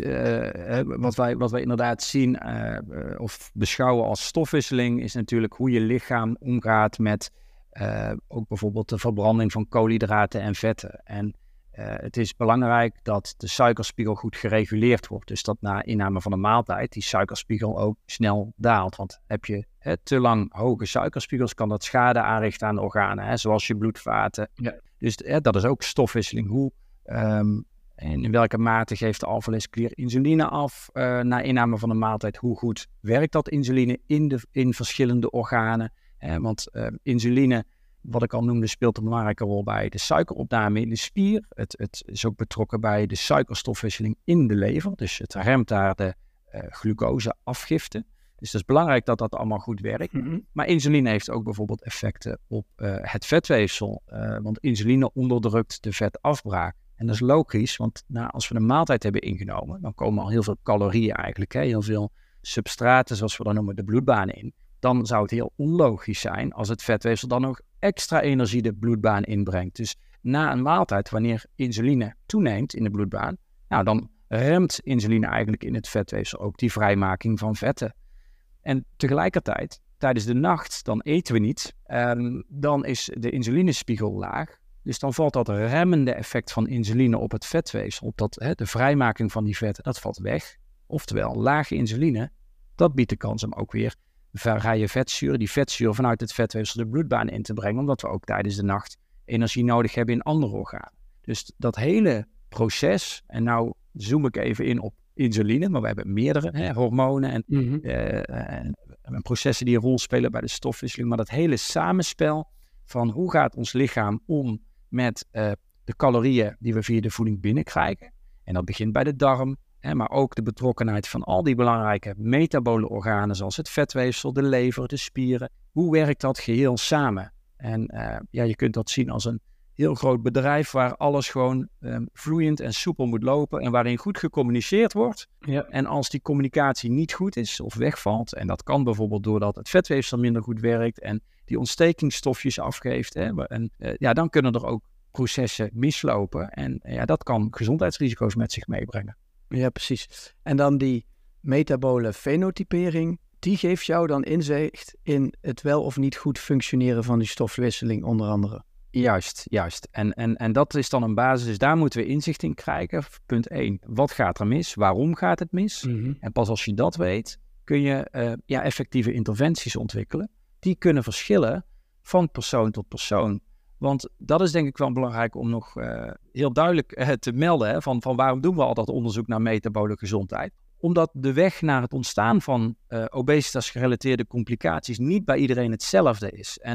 wat wij inderdaad zien of beschouwen als stofwisseling is natuurlijk hoe je lichaam omgaat met ook bijvoorbeeld de verbranding van koolhydraten en vetten. En het is belangrijk dat de suikerspiegel goed gereguleerd wordt. Dus dat na inname van een maaltijd die suikerspiegel ook snel daalt. Want heb je te lang hoge suikerspiegels, kan dat schade aanrichten aan de organen, zoals je bloedvaten. Ja. Dus dat is ook stofwisseling. Hoe en in welke mate geeft de alvleesklier insuline af na inname van een maaltijd? Hoe goed werkt dat insuline in verschillende organen? Want insuline, wat ik al noemde, speelt een belangrijke rol bij de suikeropname in de spier. Het is ook betrokken bij de suikerstofwisseling in de lever. Dus het remt daar de glucoseafgifte. Dus het is belangrijk dat dat allemaal goed werkt. Mm-hmm. Maar insuline heeft ook bijvoorbeeld effecten op het vetweefsel. Want insuline onderdrukt de vetafbraak. En dat is logisch, want als we een maaltijd hebben ingenomen, dan komen al heel veel calorieën eigenlijk, heel veel substraten, zoals we dat noemen, de bloedbaan in. Dan zou het heel onlogisch zijn als het vetweefsel dan nog extra energie de bloedbaan inbrengt. Dus na een maaltijd, wanneer insuline toeneemt in de bloedbaan, dan remt insuline eigenlijk in het vetweefsel ook die vrijmaking van vetten. En tegelijkertijd, tijdens de nacht, dan eten we niet, dan is de insulinespiegel laag. Dus dan valt dat remmende effect van insuline op het vetweefsel, op de vrijmaking van die vetten, dat valt weg. Oftewel, lage insuline, dat biedt de kans om ook weer vrije vetzuren, die vetzuren vanuit het vetweefsel de bloedbaan in te brengen, omdat we ook tijdens de nacht energie nodig hebben in andere organen. Dus dat hele proces, en nou zoom ik even in op insuline, maar we hebben meerdere hormonen en processen die een rol spelen bij de stofwisseling, maar dat hele samenspel van hoe gaat ons lichaam om met de calorieën die we via de voeding binnenkrijgen. En dat begint bij de darm, maar ook de betrokkenheid van al die belangrijke metabole organen zoals het vetweefsel, de lever, de spieren. Hoe werkt dat geheel samen? En je kunt dat zien als een heel groot bedrijf waar alles gewoon vloeiend en soepel moet lopen en waarin goed gecommuniceerd wordt. Ja. En als die communicatie niet goed is of wegvalt, en dat kan bijvoorbeeld doordat het vetweefsel minder goed werkt en die ontstekingsstofjes afgeeft, dan kunnen er ook processen mislopen en dat kan gezondheidsrisico's met zich meebrengen. Ja, precies. En dan die metabole fenotypering, die geeft jou dan inzicht in het wel of niet goed functioneren van die stofwisseling onder andere. Juist. En dat is dan een basis, dus daar moeten we inzicht in krijgen. Punt 1, wat gaat er mis? Waarom gaat het mis? Mm-hmm. En pas als je dat weet, kun je effectieve interventies ontwikkelen. Die kunnen verschillen van persoon tot persoon. Want dat is denk ik wel belangrijk om nog heel duidelijk te melden, van waarom doen we al dat onderzoek naar metabole gezondheid? Omdat de weg naar het ontstaan van obesitas-gerelateerde complicaties niet bij iedereen hetzelfde is. En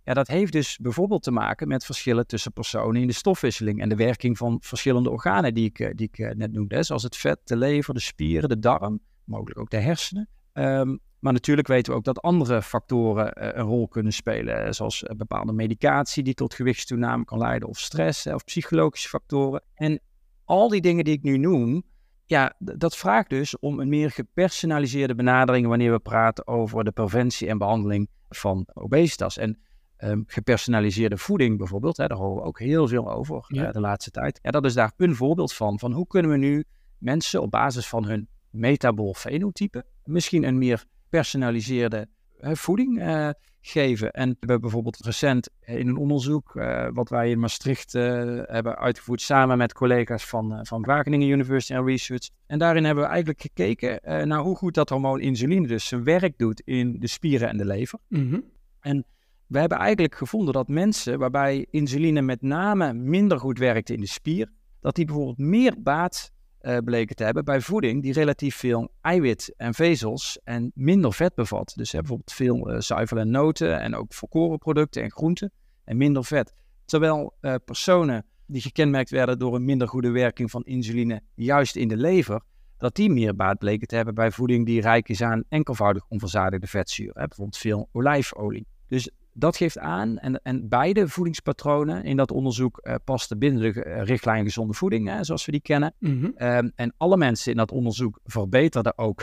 Ja, dat heeft dus bijvoorbeeld te maken met verschillen tussen personen in de stofwisseling en de werking van verschillende organen die ik net noemde. Zoals het vet, de lever, de spieren, de darm, mogelijk ook de hersenen. Maar natuurlijk weten we ook dat andere factoren een rol kunnen spelen. Zoals bepaalde medicatie die tot gewichtstoename kan leiden of stress of psychologische factoren. En al die dingen die ik nu noem, ja, dat vraagt dus om een meer gepersonaliseerde benadering wanneer we praten over de preventie en behandeling van obesitas. En gepersonaliseerde voeding bijvoorbeeld, daar horen we ook heel veel over de laatste tijd. Ja, dat is daar een voorbeeld van hoe kunnen we nu mensen op basis van hun metabool fenotype misschien een meer personaliseerde voeding geven. En we hebben bijvoorbeeld recent in een onderzoek wat wij in Maastricht hebben uitgevoerd samen met collega's van Wageningen University and Research. En daarin hebben we eigenlijk gekeken naar hoe goed dat hormoon insuline dus zijn werk doet in de spieren en de lever. Mm-hmm. En we hebben eigenlijk gevonden dat mensen waarbij insuline met name minder goed werkte in de spier, dat die bijvoorbeeld meer baat bleken te hebben bij voeding die relatief veel eiwit en vezels en minder vet bevat. Dus bijvoorbeeld veel zuivel en noten en ook volkorenproducten en groenten en minder vet. Terwijl personen die gekenmerkt werden door een minder goede werking van insuline juist in de lever, dat die meer baat bleken te hebben bij voeding die rijk is aan enkelvoudig onverzadigde vetzuren. Bijvoorbeeld veel olijfolie. Dus dat geeft aan, en beide voedingspatronen in dat onderzoek pasten binnen de richtlijn gezonde voeding, zoals we die kennen. Mm-hmm. En alle mensen in dat onderzoek verbeterden ook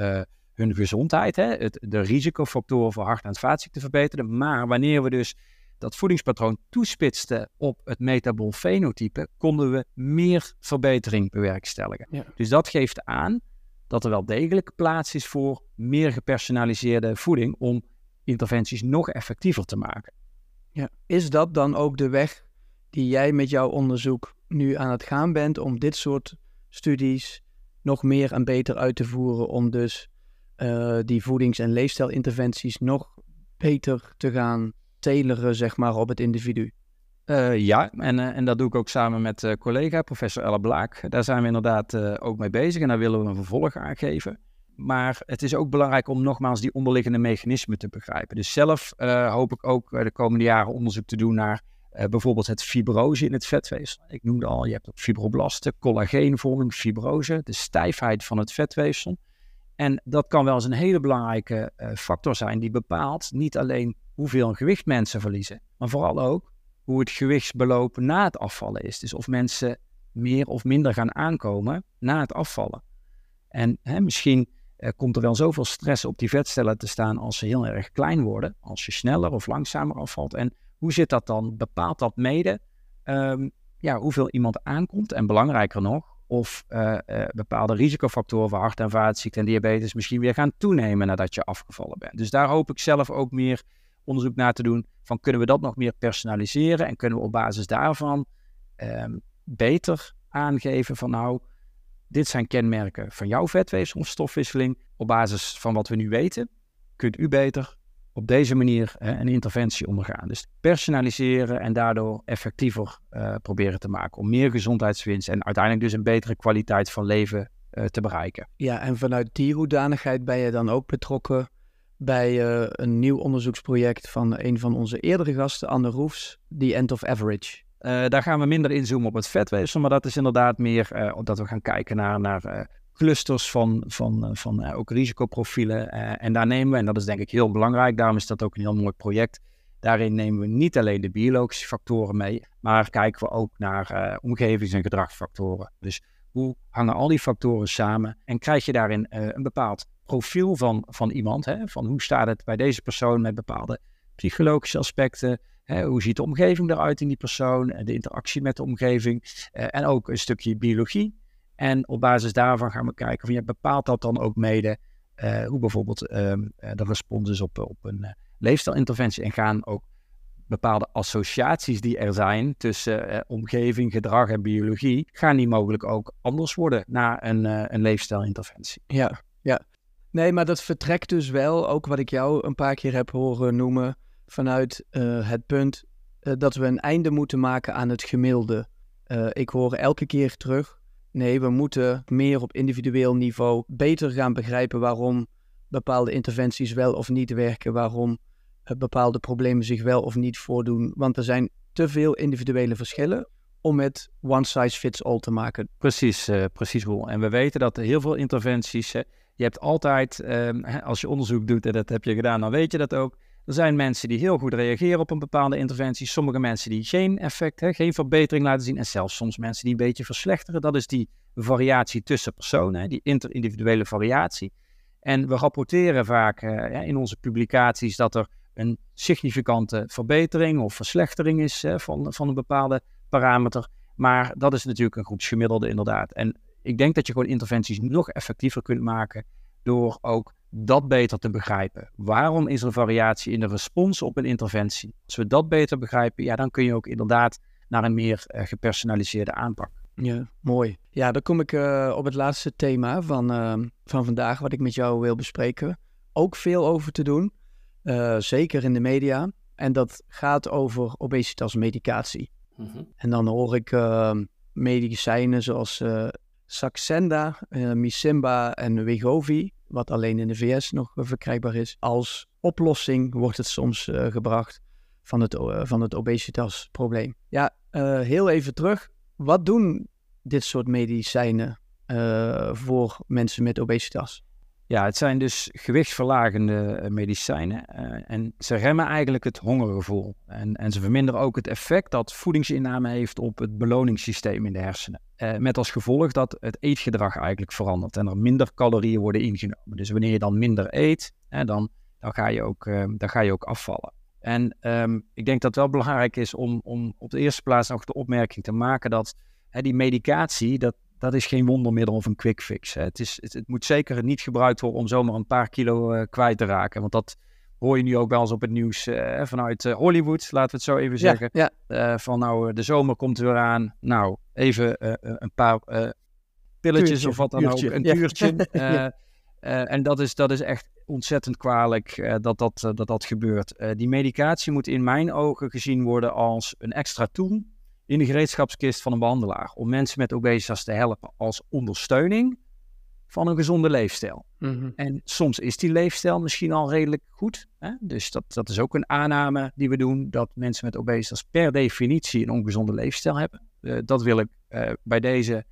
hun gezondheid. De risicofactoren voor hart- en vaatziekten verbeterden. Maar wanneer we dus dat voedingspatroon toespitsten op het metabool fenotype, konden we meer verbetering bewerkstelligen. Ja. Dus dat geeft aan dat er wel degelijk plaats is voor meer gepersonaliseerde voeding om interventies nog effectiever te maken. Ja. Is dat dan ook de weg die jij met jouw onderzoek nu aan het gaan bent om dit soort studies nog meer en beter uit te voeren om dus die voedings- en leefstijlinterventies nog beter te gaan tailoren, zeg maar, op het individu? Ja, en dat doe ik ook samen met collega professor Elle Blaak. Daar zijn we inderdaad ook mee bezig en daar willen we een vervolg aan geven. Maar het is ook belangrijk om nogmaals die onderliggende mechanismen te begrijpen. Dus zelf hoop ik ook de komende jaren onderzoek te doen naar bijvoorbeeld het fibrose in het vetweefsel. Ik noemde al, je hebt ook fibroblasten, collageenvorming, fibrose, de stijfheid van het vetweefsel. En dat kan wel eens een hele belangrijke factor zijn die bepaalt niet alleen hoeveel gewicht mensen verliezen, maar vooral ook hoe het gewichtsbeloop na het afvallen is. Dus of mensen meer of minder gaan aankomen na het afvallen. En misschien komt er wel zoveel stress op die vetcellen te staan als ze heel erg klein worden, als je sneller of langzamer afvalt. En hoe zit dat dan? Bepaalt dat mede hoeveel iemand aankomt? En belangrijker nog, of bepaalde risicofactoren voor hart- en vaatziekten en diabetes misschien weer gaan toenemen nadat je afgevallen bent. Dus daar hoop ik zelf ook meer onderzoek naar te doen van kunnen we dat nog meer personaliseren en kunnen we op basis daarvan beter aangeven van nou, dit zijn kenmerken van jouw vetweefsel of stofwisseling. Op basis van wat we nu weten, kunt u beter op deze manier een interventie ondergaan. Dus personaliseren en daardoor effectiever proberen te maken om meer gezondheidswinst en uiteindelijk dus een betere kwaliteit van leven te bereiken. Ja, en vanuit die hoedanigheid ben je dan ook betrokken bij een nieuw onderzoeksproject van een van onze eerdere gasten, Anne Roefs, The End of Average. Daar gaan we minder inzoomen op het vetweefsel, maar dat is inderdaad meer dat we gaan kijken naar clusters van ook risicoprofielen. En daar nemen we, en dat is denk ik heel belangrijk, daarom is dat ook een heel mooi project. Daarin nemen we niet alleen de biologische factoren mee, maar kijken we ook naar omgevings- en gedragsfactoren. Dus hoe hangen al die factoren samen en krijg je daarin een bepaald profiel van iemand, van hoe staat het bij deze persoon met bepaalde psychologische aspecten. Hoe ziet de omgeving eruit in die persoon, de interactie met de omgeving en ook een stukje biologie. En op basis daarvan gaan we kijken van bepaalt dat dan ook mede hoe bijvoorbeeld de respons is op een leefstijlinterventie en gaan ook bepaalde associaties die er zijn tussen omgeving, gedrag en biologie, gaan die mogelijk ook anders worden na een leefstijlinterventie. Ja. Nee, maar dat vertrekt dus wel, ook wat ik jou een paar keer heb horen noemen, vanuit het punt dat we een einde moeten maken aan het gemiddelde. Ik hoor elke keer terug, nee, we moeten meer op individueel niveau beter gaan begrijpen waarom bepaalde interventies wel of niet werken, waarom bepaalde problemen zich wel of niet voordoen. Want er zijn te veel individuele verschillen om het one size fits all te maken. Precies Roel. En we weten dat er heel veel interventies, je hebt altijd, als je onderzoek doet en dat heb je gedaan, dan weet je dat ook. Er zijn mensen die heel goed reageren op een bepaalde interventie. Sommige mensen die geen effect, geen verbetering laten zien. En zelfs soms mensen die een beetje verslechteren. Dat is die variatie tussen personen, die interindividuele variatie. En we rapporteren vaak in onze publicaties dat er een significante verbetering of verslechtering is van een bepaalde parameter. Maar dat is natuurlijk een groepsgemiddelde inderdaad. En ik denk dat je gewoon interventies nog effectiever kunt maken door ook dat beter te begrijpen. Waarom is er variatie in de respons op een interventie? Als we dat beter begrijpen, ja, dan kun je ook inderdaad naar een meer gepersonaliseerde aanpak. Ja, mooi. Ja, dan kom ik op het laatste thema van vandaag, wat ik met jou wil bespreken. Ook veel over te doen, zeker in de media. En dat gaat over obesitasmedicatie. En dan hoor ik medicijnen zoals Saxenda, Mycimba en Wegovy, wat alleen in de VS nog verkrijgbaar is. Als oplossing wordt het soms gebracht van het obesitasprobleem. Ja, heel even terug. Wat doen dit soort medicijnen voor mensen met obesitas? Ja, het zijn dus gewichtsverlagende medicijnen en ze remmen eigenlijk het hongergevoel. En ze verminderen ook het effect dat voedingsinname heeft op het beloningssysteem in de hersenen. Met als gevolg dat het eetgedrag eigenlijk verandert en er minder calorieën worden ingenomen. Dus wanneer je dan minder eet, dan ga je ook afvallen. En ik denk dat het wel belangrijk is om op de eerste plaats nog de opmerking te maken dat die medicatie, dat is geen wondermiddel of een quick fix. Het moet zeker niet gebruikt worden om zomaar een paar kilo kwijt te raken. Want dat hoor je nu ook wel eens op het nieuws vanuit Hollywood, laten we het zo even zeggen. Ja. Van nou, de zomer komt er weer aan. Nou, even een paar pilletjes kuurtje, of wat dan ook. Een kuurtje. En dat is echt ontzettend kwalijk dat gebeurt. Die medicatie moet in mijn ogen gezien worden als een extra tool in de gereedschapskist van een behandelaar. Om mensen met obesitas te helpen als ondersteuning van een gezonde leefstijl. Mm-hmm. En soms is die leefstijl misschien al redelijk goed. Dus dat is ook een aanname die we doen. Dat mensen met obesitas per definitie een ongezonde leefstijl hebben. Dat wil ik bij deze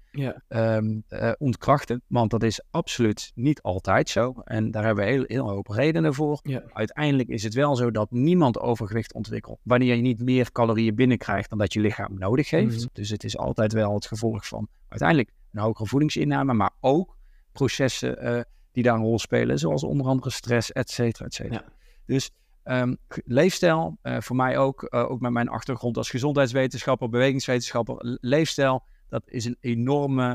ontkrachten. Want dat is absoluut niet altijd zo. En daar hebben we heel hoop redenen voor. Ja. Uiteindelijk is het wel zo dat niemand overgewicht ontwikkelt wanneer je niet meer calorieën binnenkrijgt dan dat je lichaam nodig heeft. Mm-hmm. Dus het is altijd wel het gevolg van uiteindelijk een hogere voedingsinname, maar ook processen die daar een rol spelen, zoals onder andere stress, et cetera, et cetera. Ja. Dus leefstijl, voor mij ook met mijn achtergrond als gezondheidswetenschapper, bewegingswetenschapper, leefstijl, dat is een enorme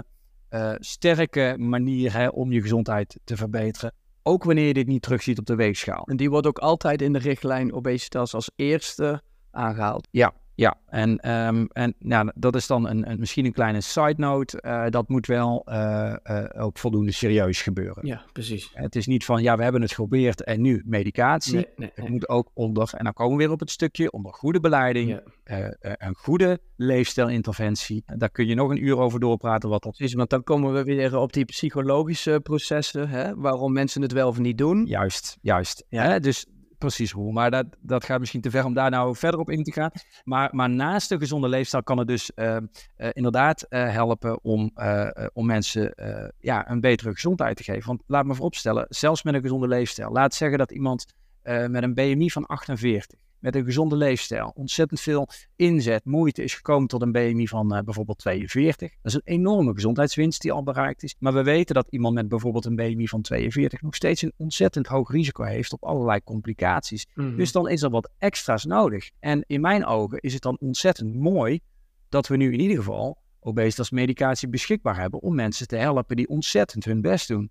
sterke manier om je gezondheid te verbeteren. Ook wanneer je dit niet terugziet op de weegschaal. En die wordt ook altijd in de richtlijn obesitas als eerste aangehaald. Ja, en dat is dan misschien een kleine side note. Dat moet wel ook voldoende serieus gebeuren. Ja, precies. Het is niet van, we hebben het geprobeerd en nu medicatie. Nee. Het moet ook onder, en dan komen we weer op het stukje, onder goede begeleiding, een goede leefstijlinterventie. Daar kun je nog een uur over doorpraten. Precies, want dan komen we weer op die psychologische processen, waarom mensen het wel of niet doen. Juist. Ja. Dus precies, Roel. Maar dat gaat misschien te ver om daar nou verder op in te gaan. Maar naast een gezonde leefstijl kan het dus inderdaad helpen om mensen een betere gezondheid te geven. Want laat me vooropstellen, zelfs met een gezonde leefstijl. Laat zeggen dat iemand met een BMI van 48, met een gezonde leefstijl, ontzettend veel inzet, moeite is gekomen tot een BMI van bijvoorbeeld 42. Dat is een enorme gezondheidswinst die al bereikt is. Maar we weten dat iemand met bijvoorbeeld een BMI van 42 nog steeds een ontzettend hoog risico heeft op allerlei complicaties. Mm-hmm. Dus dan is er wat extra's nodig. En in mijn ogen is het dan ontzettend mooi dat we nu in ieder geval obesitasmedicatie beschikbaar hebben om mensen te helpen die ontzettend hun best doen.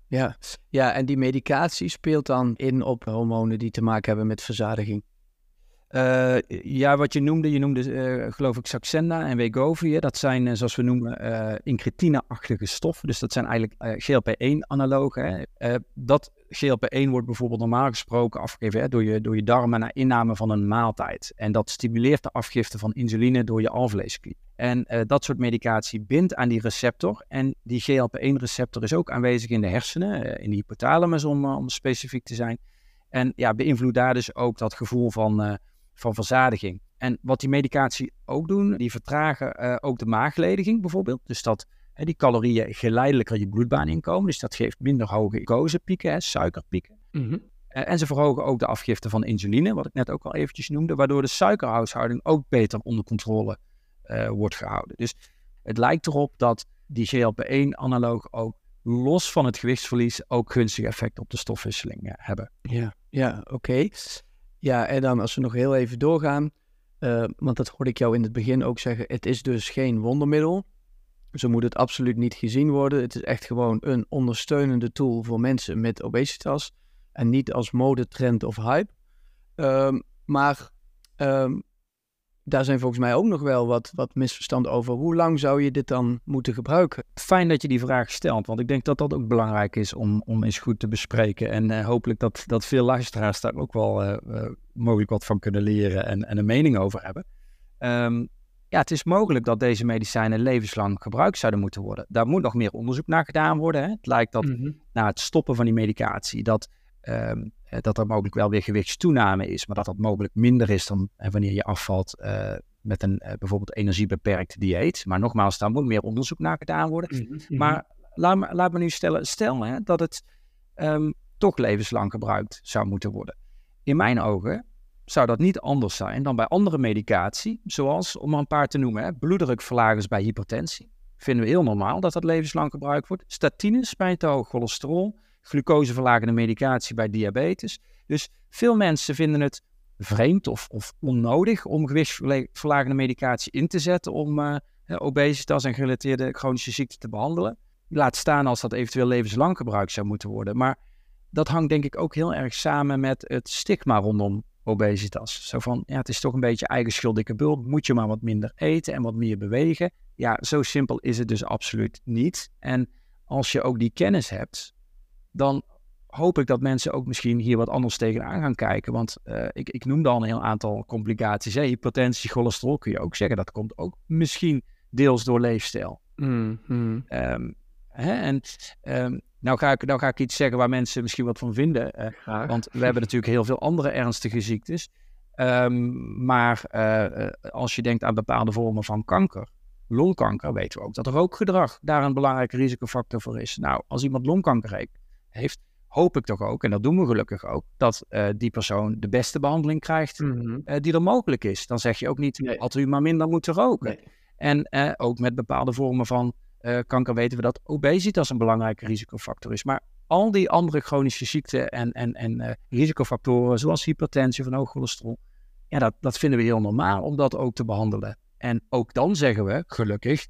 Ja, en die medicatie speelt dan in op hormonen die te maken hebben met verzadiging. Wat je noemde geloof ik Saxenda en Wegovy. Dat zijn, zoals we noemen, incretina-achtige stoffen. Dus dat zijn eigenlijk GLP-1-analogen. Dat GLP-1 wordt bijvoorbeeld normaal gesproken afgegeven door je darmen na inname van een maaltijd. En dat stimuleert de afgifte van insuline door je alvleesklier. En dat soort medicatie bindt aan die receptor. En die GLP-1-receptor is ook aanwezig in de hersenen, in de hypothalamus om specifiek te zijn. En ja, beïnvloedt daar dus ook dat gevoel van verzadiging. En wat die medicatie ook doen, die vertragen ook de maaglediging bijvoorbeeld. Dus dat die calorieën geleidelijker je bloedbaan inkomen. Dus dat geeft minder hoge glucosepieken, suikerpieken. Mm-hmm. En ze verhogen ook de afgifte van insuline, wat ik net ook al eventjes noemde, waardoor de suikerhuishouding ook beter onder controle wordt gehouden. Dus het lijkt erop dat die GLP-1-analoog ook los van het gewichtsverlies ook gunstige effecten op de stofwisseling hebben. Ja, oké. Ja, en dan als we nog heel even doorgaan, want dat hoorde ik jou in het begin ook zeggen, het is dus geen wondermiddel. Zo moet het absoluut niet gezien worden. Het is echt gewoon een ondersteunende tool voor mensen met obesitas en niet als modetrend of hype. Maar daar zijn volgens mij ook nog wel wat misverstanden over. Hoe lang zou je dit dan moeten gebruiken? Fijn dat je die vraag stelt, want ik denk dat dat ook belangrijk is om eens goed te bespreken. En hopelijk dat veel luisteraars daar ook wel mogelijk wat van kunnen leren en een mening over hebben. Ja, het is mogelijk dat deze medicijnen levenslang gebruikt zouden moeten worden. Daar moet nog meer onderzoek naar gedaan worden. Hè? Het lijkt dat na het stoppen van die medicatie dat er mogelijk wel weer gewichtstoename is, maar dat dat mogelijk minder is dan wanneer je afvalt met een bijvoorbeeld energiebeperkt dieet. Maar nogmaals, daar moet meer onderzoek naar gedaan worden. Maar laat me nu stellen dat het toch levenslang gebruikt zou moeten worden. In mijn ogen zou dat niet anders zijn dan bij andere medicatie, zoals, om maar een paar te noemen, bloeddrukverlagers bij hypertensie. Vinden we heel normaal dat dat levenslang gebruikt wordt. Statines bij te hoog cholesterol, glucoseverlagende medicatie bij diabetes. Dus veel mensen vinden het vreemd of onnodig om gewichtsverlagende medicatie in te zetten om obesitas en gerelateerde chronische ziekten te behandelen. Laat staan als dat eventueel levenslang gebruikt zou moeten worden. Maar dat hangt denk ik ook heel erg samen met het stigma rondom obesitas. Zo van, ja, het is toch een beetje eigen schuld, dikke bul. Moet je maar wat minder eten en wat meer bewegen. Ja, zo simpel is het dus absoluut niet. En als je ook die kennis hebt, dan hoop ik dat mensen ook misschien hier wat anders tegenaan gaan kijken. Want ik noemde al een heel aantal complicaties. Hè? Hypertensie, cholesterol kun je ook zeggen. Dat komt ook misschien deels door leefstijl. Nou ga ik iets zeggen waar mensen misschien wat van vinden. Want we hebben natuurlijk heel veel andere ernstige ziektes. Maar als je denkt aan bepaalde vormen van kanker, longkanker, weten we ook dat rookgedrag daar een belangrijke risicofactor voor is. Nou, als iemand longkanker heeft, hoop ik toch ook, en dat doen we gelukkig ook, dat die persoon de beste behandeling krijgt die er mogelijk is. Dan zeg je ook niet, had u maar minder moeten roken. Nee. En ook met bepaalde vormen van kanker weten we dat obesitas een belangrijke risicofactor is. Maar al die andere chronische ziekten en risicofactoren, zoals hypertensie of een hoog cholesterol, ja, dat vinden we heel normaal om dat ook te behandelen. En ook dan zeggen we, gelukkig,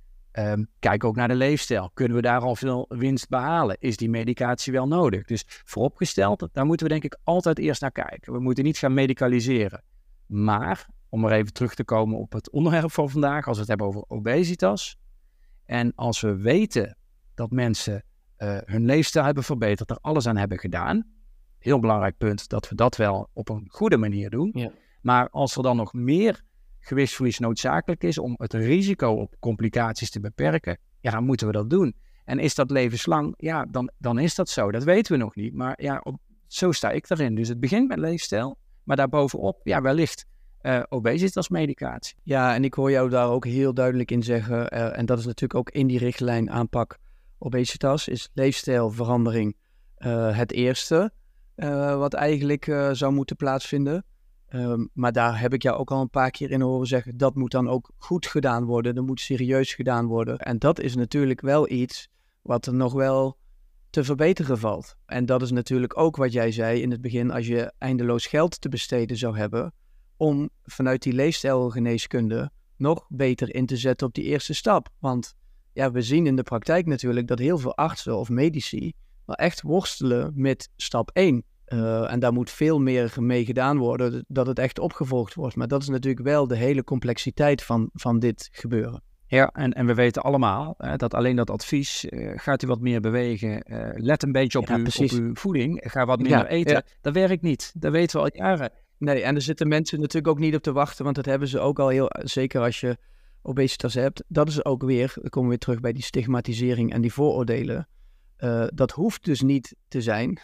kijk ook naar de leefstijl. Kunnen we daar al veel winst behalen? Is die medicatie wel nodig? Dus vooropgesteld, daar moeten we denk ik altijd eerst naar kijken. We moeten niet gaan medicaliseren. Maar, om maar even terug te komen op het onderwerp van vandaag, als we het hebben over obesitas. En als we weten dat mensen hun leefstijl hebben verbeterd, er alles aan hebben gedaan. Heel belangrijk punt dat we dat wel op een goede manier doen. Ja. Maar als er dan nog meer gewichtsverlies noodzakelijk is om het risico op complicaties te beperken, ja, dan moeten we dat doen. En is dat levenslang? Ja, dan is dat zo. Dat weten we nog niet. Maar ja, zo sta ik erin. Dus het begint met leefstijl, maar daarbovenop, ja, wellicht obesitas medicatie. Ja, en ik hoor jou daar ook heel duidelijk in zeggen, en dat is natuurlijk ook in die richtlijn aanpak obesitas, is leefstijlverandering het eerste wat eigenlijk zou moeten plaatsvinden. Maar daar heb ik jou ook al een paar keer in horen zeggen, dat moet dan ook goed gedaan worden, dat moet serieus gedaan worden. En dat is natuurlijk wel iets wat er nog wel te verbeteren valt. En dat is natuurlijk ook wat jij zei in het begin, als je eindeloos geld te besteden zou hebben, om vanuit die leefstijlgeneeskunde nog beter in te zetten op die eerste stap. Want ja, we zien in de praktijk natuurlijk dat heel veel artsen of medici wel echt worstelen met stap 1. En daar moet veel meer mee gedaan worden, dat het echt opgevolgd wordt. Maar dat is natuurlijk wel de hele complexiteit van dit gebeuren. Ja, en we weten allemaal dat alleen dat advies, gaat u wat meer bewegen, let een beetje op uw voeding, ga wat minder eten. Ja. Dat werkt niet, dat weten we al jaren. Nee, en er zitten mensen natuurlijk ook niet op te wachten, want dat hebben ze ook al heel, zeker als je obesitas hebt. Dat is ook weer, dan komen we weer terug bij die stigmatisering en die vooroordelen. Dat hoeft dus niet te zijn,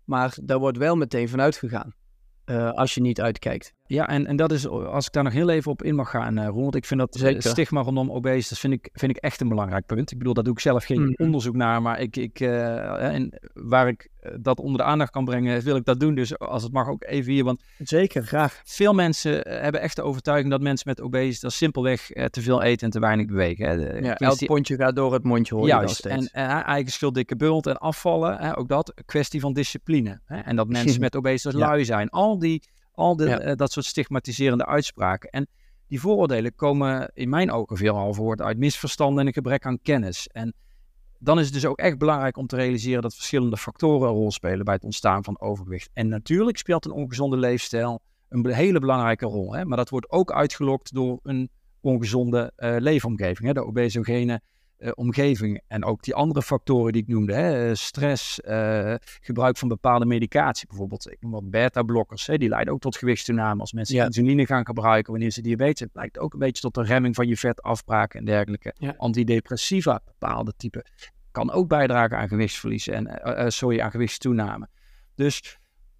Maar daar wordt wel meteen van uitgegaan. Als je niet uitkijkt. Ja, en dat is, als ik daar nog heel even op in mag gaan, Ron, want ik vind dat stigma rondom obesitas vind ik echt een belangrijk punt. Ik bedoel, daar doe ik zelf geen onderzoek naar, maar waar ik dat onder de aandacht kan brengen, wil ik dat doen. Dus als het mag ook even hier, want zeker, graag. Veel mensen hebben echt de overtuiging dat mensen met obesitas simpelweg te veel eten en te weinig bewegen. Elk pondje gaat door het mondje, hoor je dat steeds. En eigen schuld, dikke bult en afvallen, ook dat, een kwestie van discipline. En dat mensen met obesitas lui zijn. Dat soort stigmatiserende uitspraken. En die vooroordelen komen in mijn ogen veelal voort uit misverstanden en een gebrek aan kennis. En dan is het dus ook echt belangrijk om te realiseren dat verschillende factoren een rol spelen bij het ontstaan van overgewicht. En natuurlijk speelt een ongezonde leefstijl een hele belangrijke rol. Hè? Maar dat wordt ook uitgelokt door een ongezonde leefomgeving. Hè? De obesogene omgeving. En ook die andere factoren die ik noemde. Hè? Stress, gebruik van bepaalde medicatie. Bijvoorbeeld, ik noem wat beta-blokkers. Die leiden ook tot gewichtstoename. Als mensen insuline gaan gebruiken wanneer ze diabetes hebben, leidt ook een beetje tot een remming van je vetafbraak en dergelijke. Ja. Antidepressiva, bepaalde type, kan ook bijdragen aan gewichtsverlies en aan gewichtstoename. Dus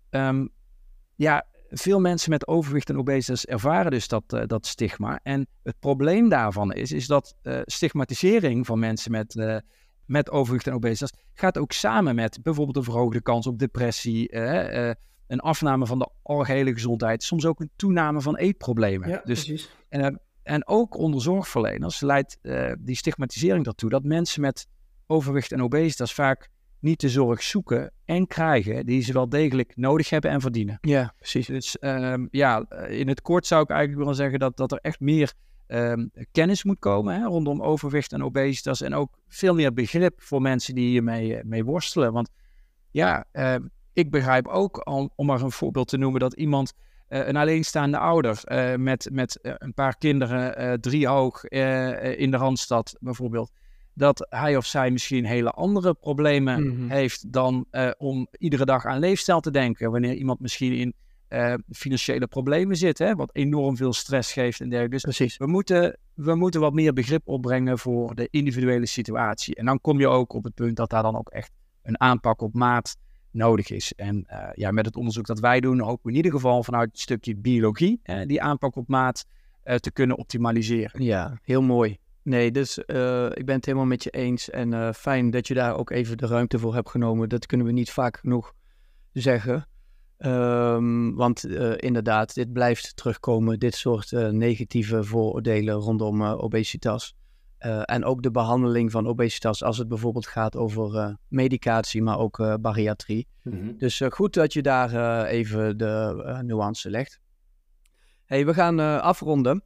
veel mensen met overgewicht en obesitas ervaren dus dat stigma. En het probleem daarvan is dat stigmatisering van mensen met overgewicht en obesitas gaat ook samen met bijvoorbeeld een verhoogde kans op depressie, een afname van de algehele gezondheid, soms ook een toename van eetproblemen. Ja, dus, precies. En ook onder zorgverleners leidt die stigmatisering ertoe dat mensen met overgewicht en obesitas vaak niet de zorg zoeken en krijgen die ze wel degelijk nodig hebben en verdienen. Ja, precies. Dus in het kort zou ik eigenlijk willen zeggen dat er echt meer kennis moet komen rondom overgewicht en obesitas en ook veel meer begrip voor mensen die hiermee mee worstelen. Want ik begrijp ook, om maar een voorbeeld te noemen, dat iemand, een alleenstaande ouder met een paar kinderen, 3 hoog in de Randstad bijvoorbeeld, dat hij of zij misschien hele andere problemen heeft dan om iedere dag aan leefstijl te denken. Wanneer iemand misschien in financiële problemen zit, wat enorm veel stress geeft en dergelijke. Dus precies. We moeten wat meer begrip opbrengen voor de individuele situatie. En dan kom je ook op het punt dat daar dan ook echt een aanpak op maat nodig is. En met het onderzoek dat wij doen, hopen we in ieder geval vanuit het stukje biologie die aanpak op maat te kunnen optimaliseren. Ja, heel mooi. Nee, dus ik ben het helemaal met je eens. En fijn dat je daar ook even de ruimte voor hebt genomen. Dat kunnen we niet vaak genoeg zeggen. Want inderdaad, dit blijft terugkomen. Dit soort negatieve vooroordelen rondom obesitas. En ook de behandeling van obesitas als het bijvoorbeeld gaat over medicatie, maar ook bariatrie. Dus goed dat je daar even de nuance legt. Hey, we gaan afronden.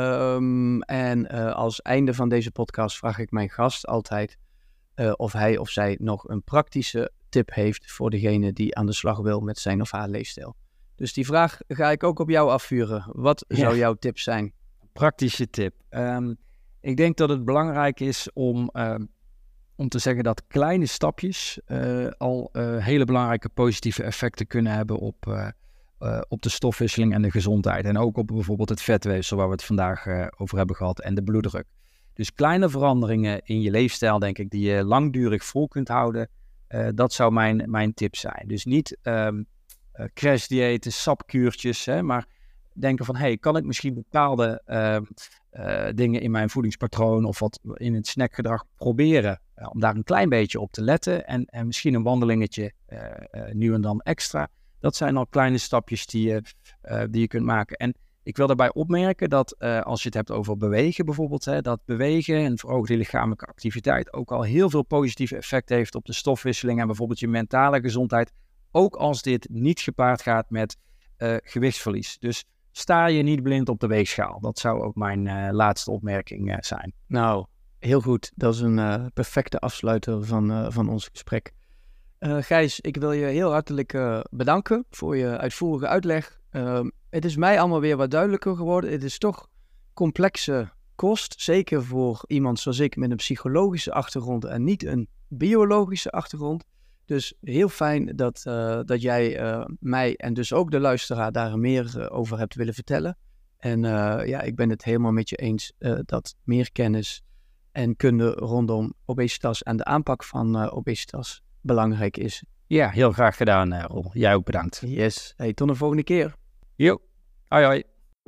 Als einde van deze podcast vraag ik mijn gast altijd of hij of zij nog een praktische tip heeft voor degene die aan de slag wil met zijn of haar leefstijl. Dus die vraag ga ik ook op jou afvuren. Wat zou jouw tip zijn? Praktische tip. Ik denk dat het belangrijk is om te zeggen dat kleine stapjes al hele belangrijke positieve effecten kunnen hebben op de stofwisseling en de gezondheid. En ook op bijvoorbeeld het vetweefsel waar we het vandaag over hebben gehad en de bloeddruk. Dus kleine veranderingen in je leefstijl, denk ik, die je langdurig vol kunt houden. Dat zou mijn tip zijn. Dus niet crashdiëten, sapkuurtjes, maar denken van, kan ik misschien bepaalde dingen in mijn voedingspatroon of wat in het snackgedrag proberen. Om daar een klein beetje op te letten en misschien een wandelingetje nu en dan extra. Dat zijn al kleine stapjes die je kunt maken. En ik wil daarbij opmerken dat als je het hebt over bewegen bijvoorbeeld, dat bewegen en verhoogde lichamelijke activiteit ook al heel veel positieve effecten heeft op de stofwisseling en bijvoorbeeld je mentale gezondheid. Ook als dit niet gepaard gaat met gewichtsverlies. Dus sta je niet blind op de weegschaal. Dat zou ook mijn laatste opmerking zijn. Nou, heel goed. Dat is een perfecte afsluiter van ons gesprek. Gijs, ik wil je heel hartelijk bedanken voor je uitvoerige uitleg. Het is mij allemaal weer wat duidelijker geworden. Het is toch complexe kost, zeker voor iemand zoals ik met een psychologische achtergrond en niet een biologische achtergrond. Dus heel fijn dat jij mij en dus ook de luisteraar daar meer over hebt willen vertellen. En ik ben het helemaal met je eens dat meer kennis en kunde rondom obesitas en de aanpak van obesitas belangrijk is Ja, heel graag gedaan, Roel. Jij ook bedankt. Yes, hey, tot de volgende keer. Jo, hoi hoi.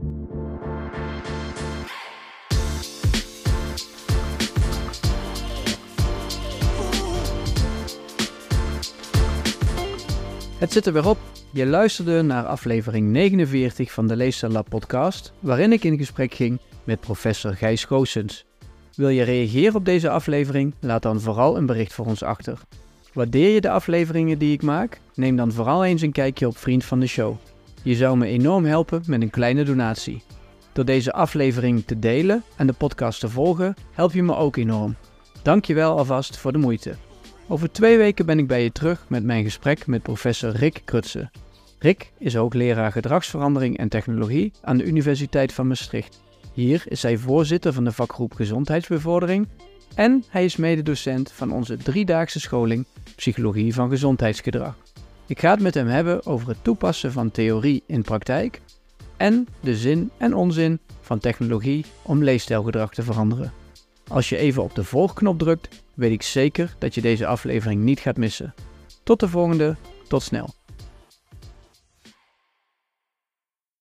Het zit er weer op. Je luisterde naar aflevering 49 van de Leefstijl podcast, waarin ik in gesprek ging met professor Gijs Goossens. Wil je reageren op deze aflevering? Laat dan vooral een bericht voor ons achter. Waardeer je de afleveringen die ik maak? Neem dan vooral eens een kijkje op Vriend van de Show. Je zou me enorm helpen met een kleine donatie. Door deze aflevering te delen en de podcast te volgen, help je me ook enorm. Dankjewel alvast voor de moeite. Over 2 weken ben ik bij je terug met mijn gesprek met professor Rick Krutse. Rick is hoogleraar gedragsverandering en technologie aan de Universiteit van Maastricht. Hier is hij voorzitter van de vakgroep Gezondheidsbevordering en hij is mededocent van onze 3-daagse scholing Psychologie van Gezondheidsgedrag. Ik ga het met hem hebben over het toepassen van theorie in praktijk en de zin en onzin van technologie om leefstijlgedrag te veranderen. Als je even op de volgknop drukt, weet ik zeker dat je deze aflevering niet gaat missen. Tot de volgende, tot snel.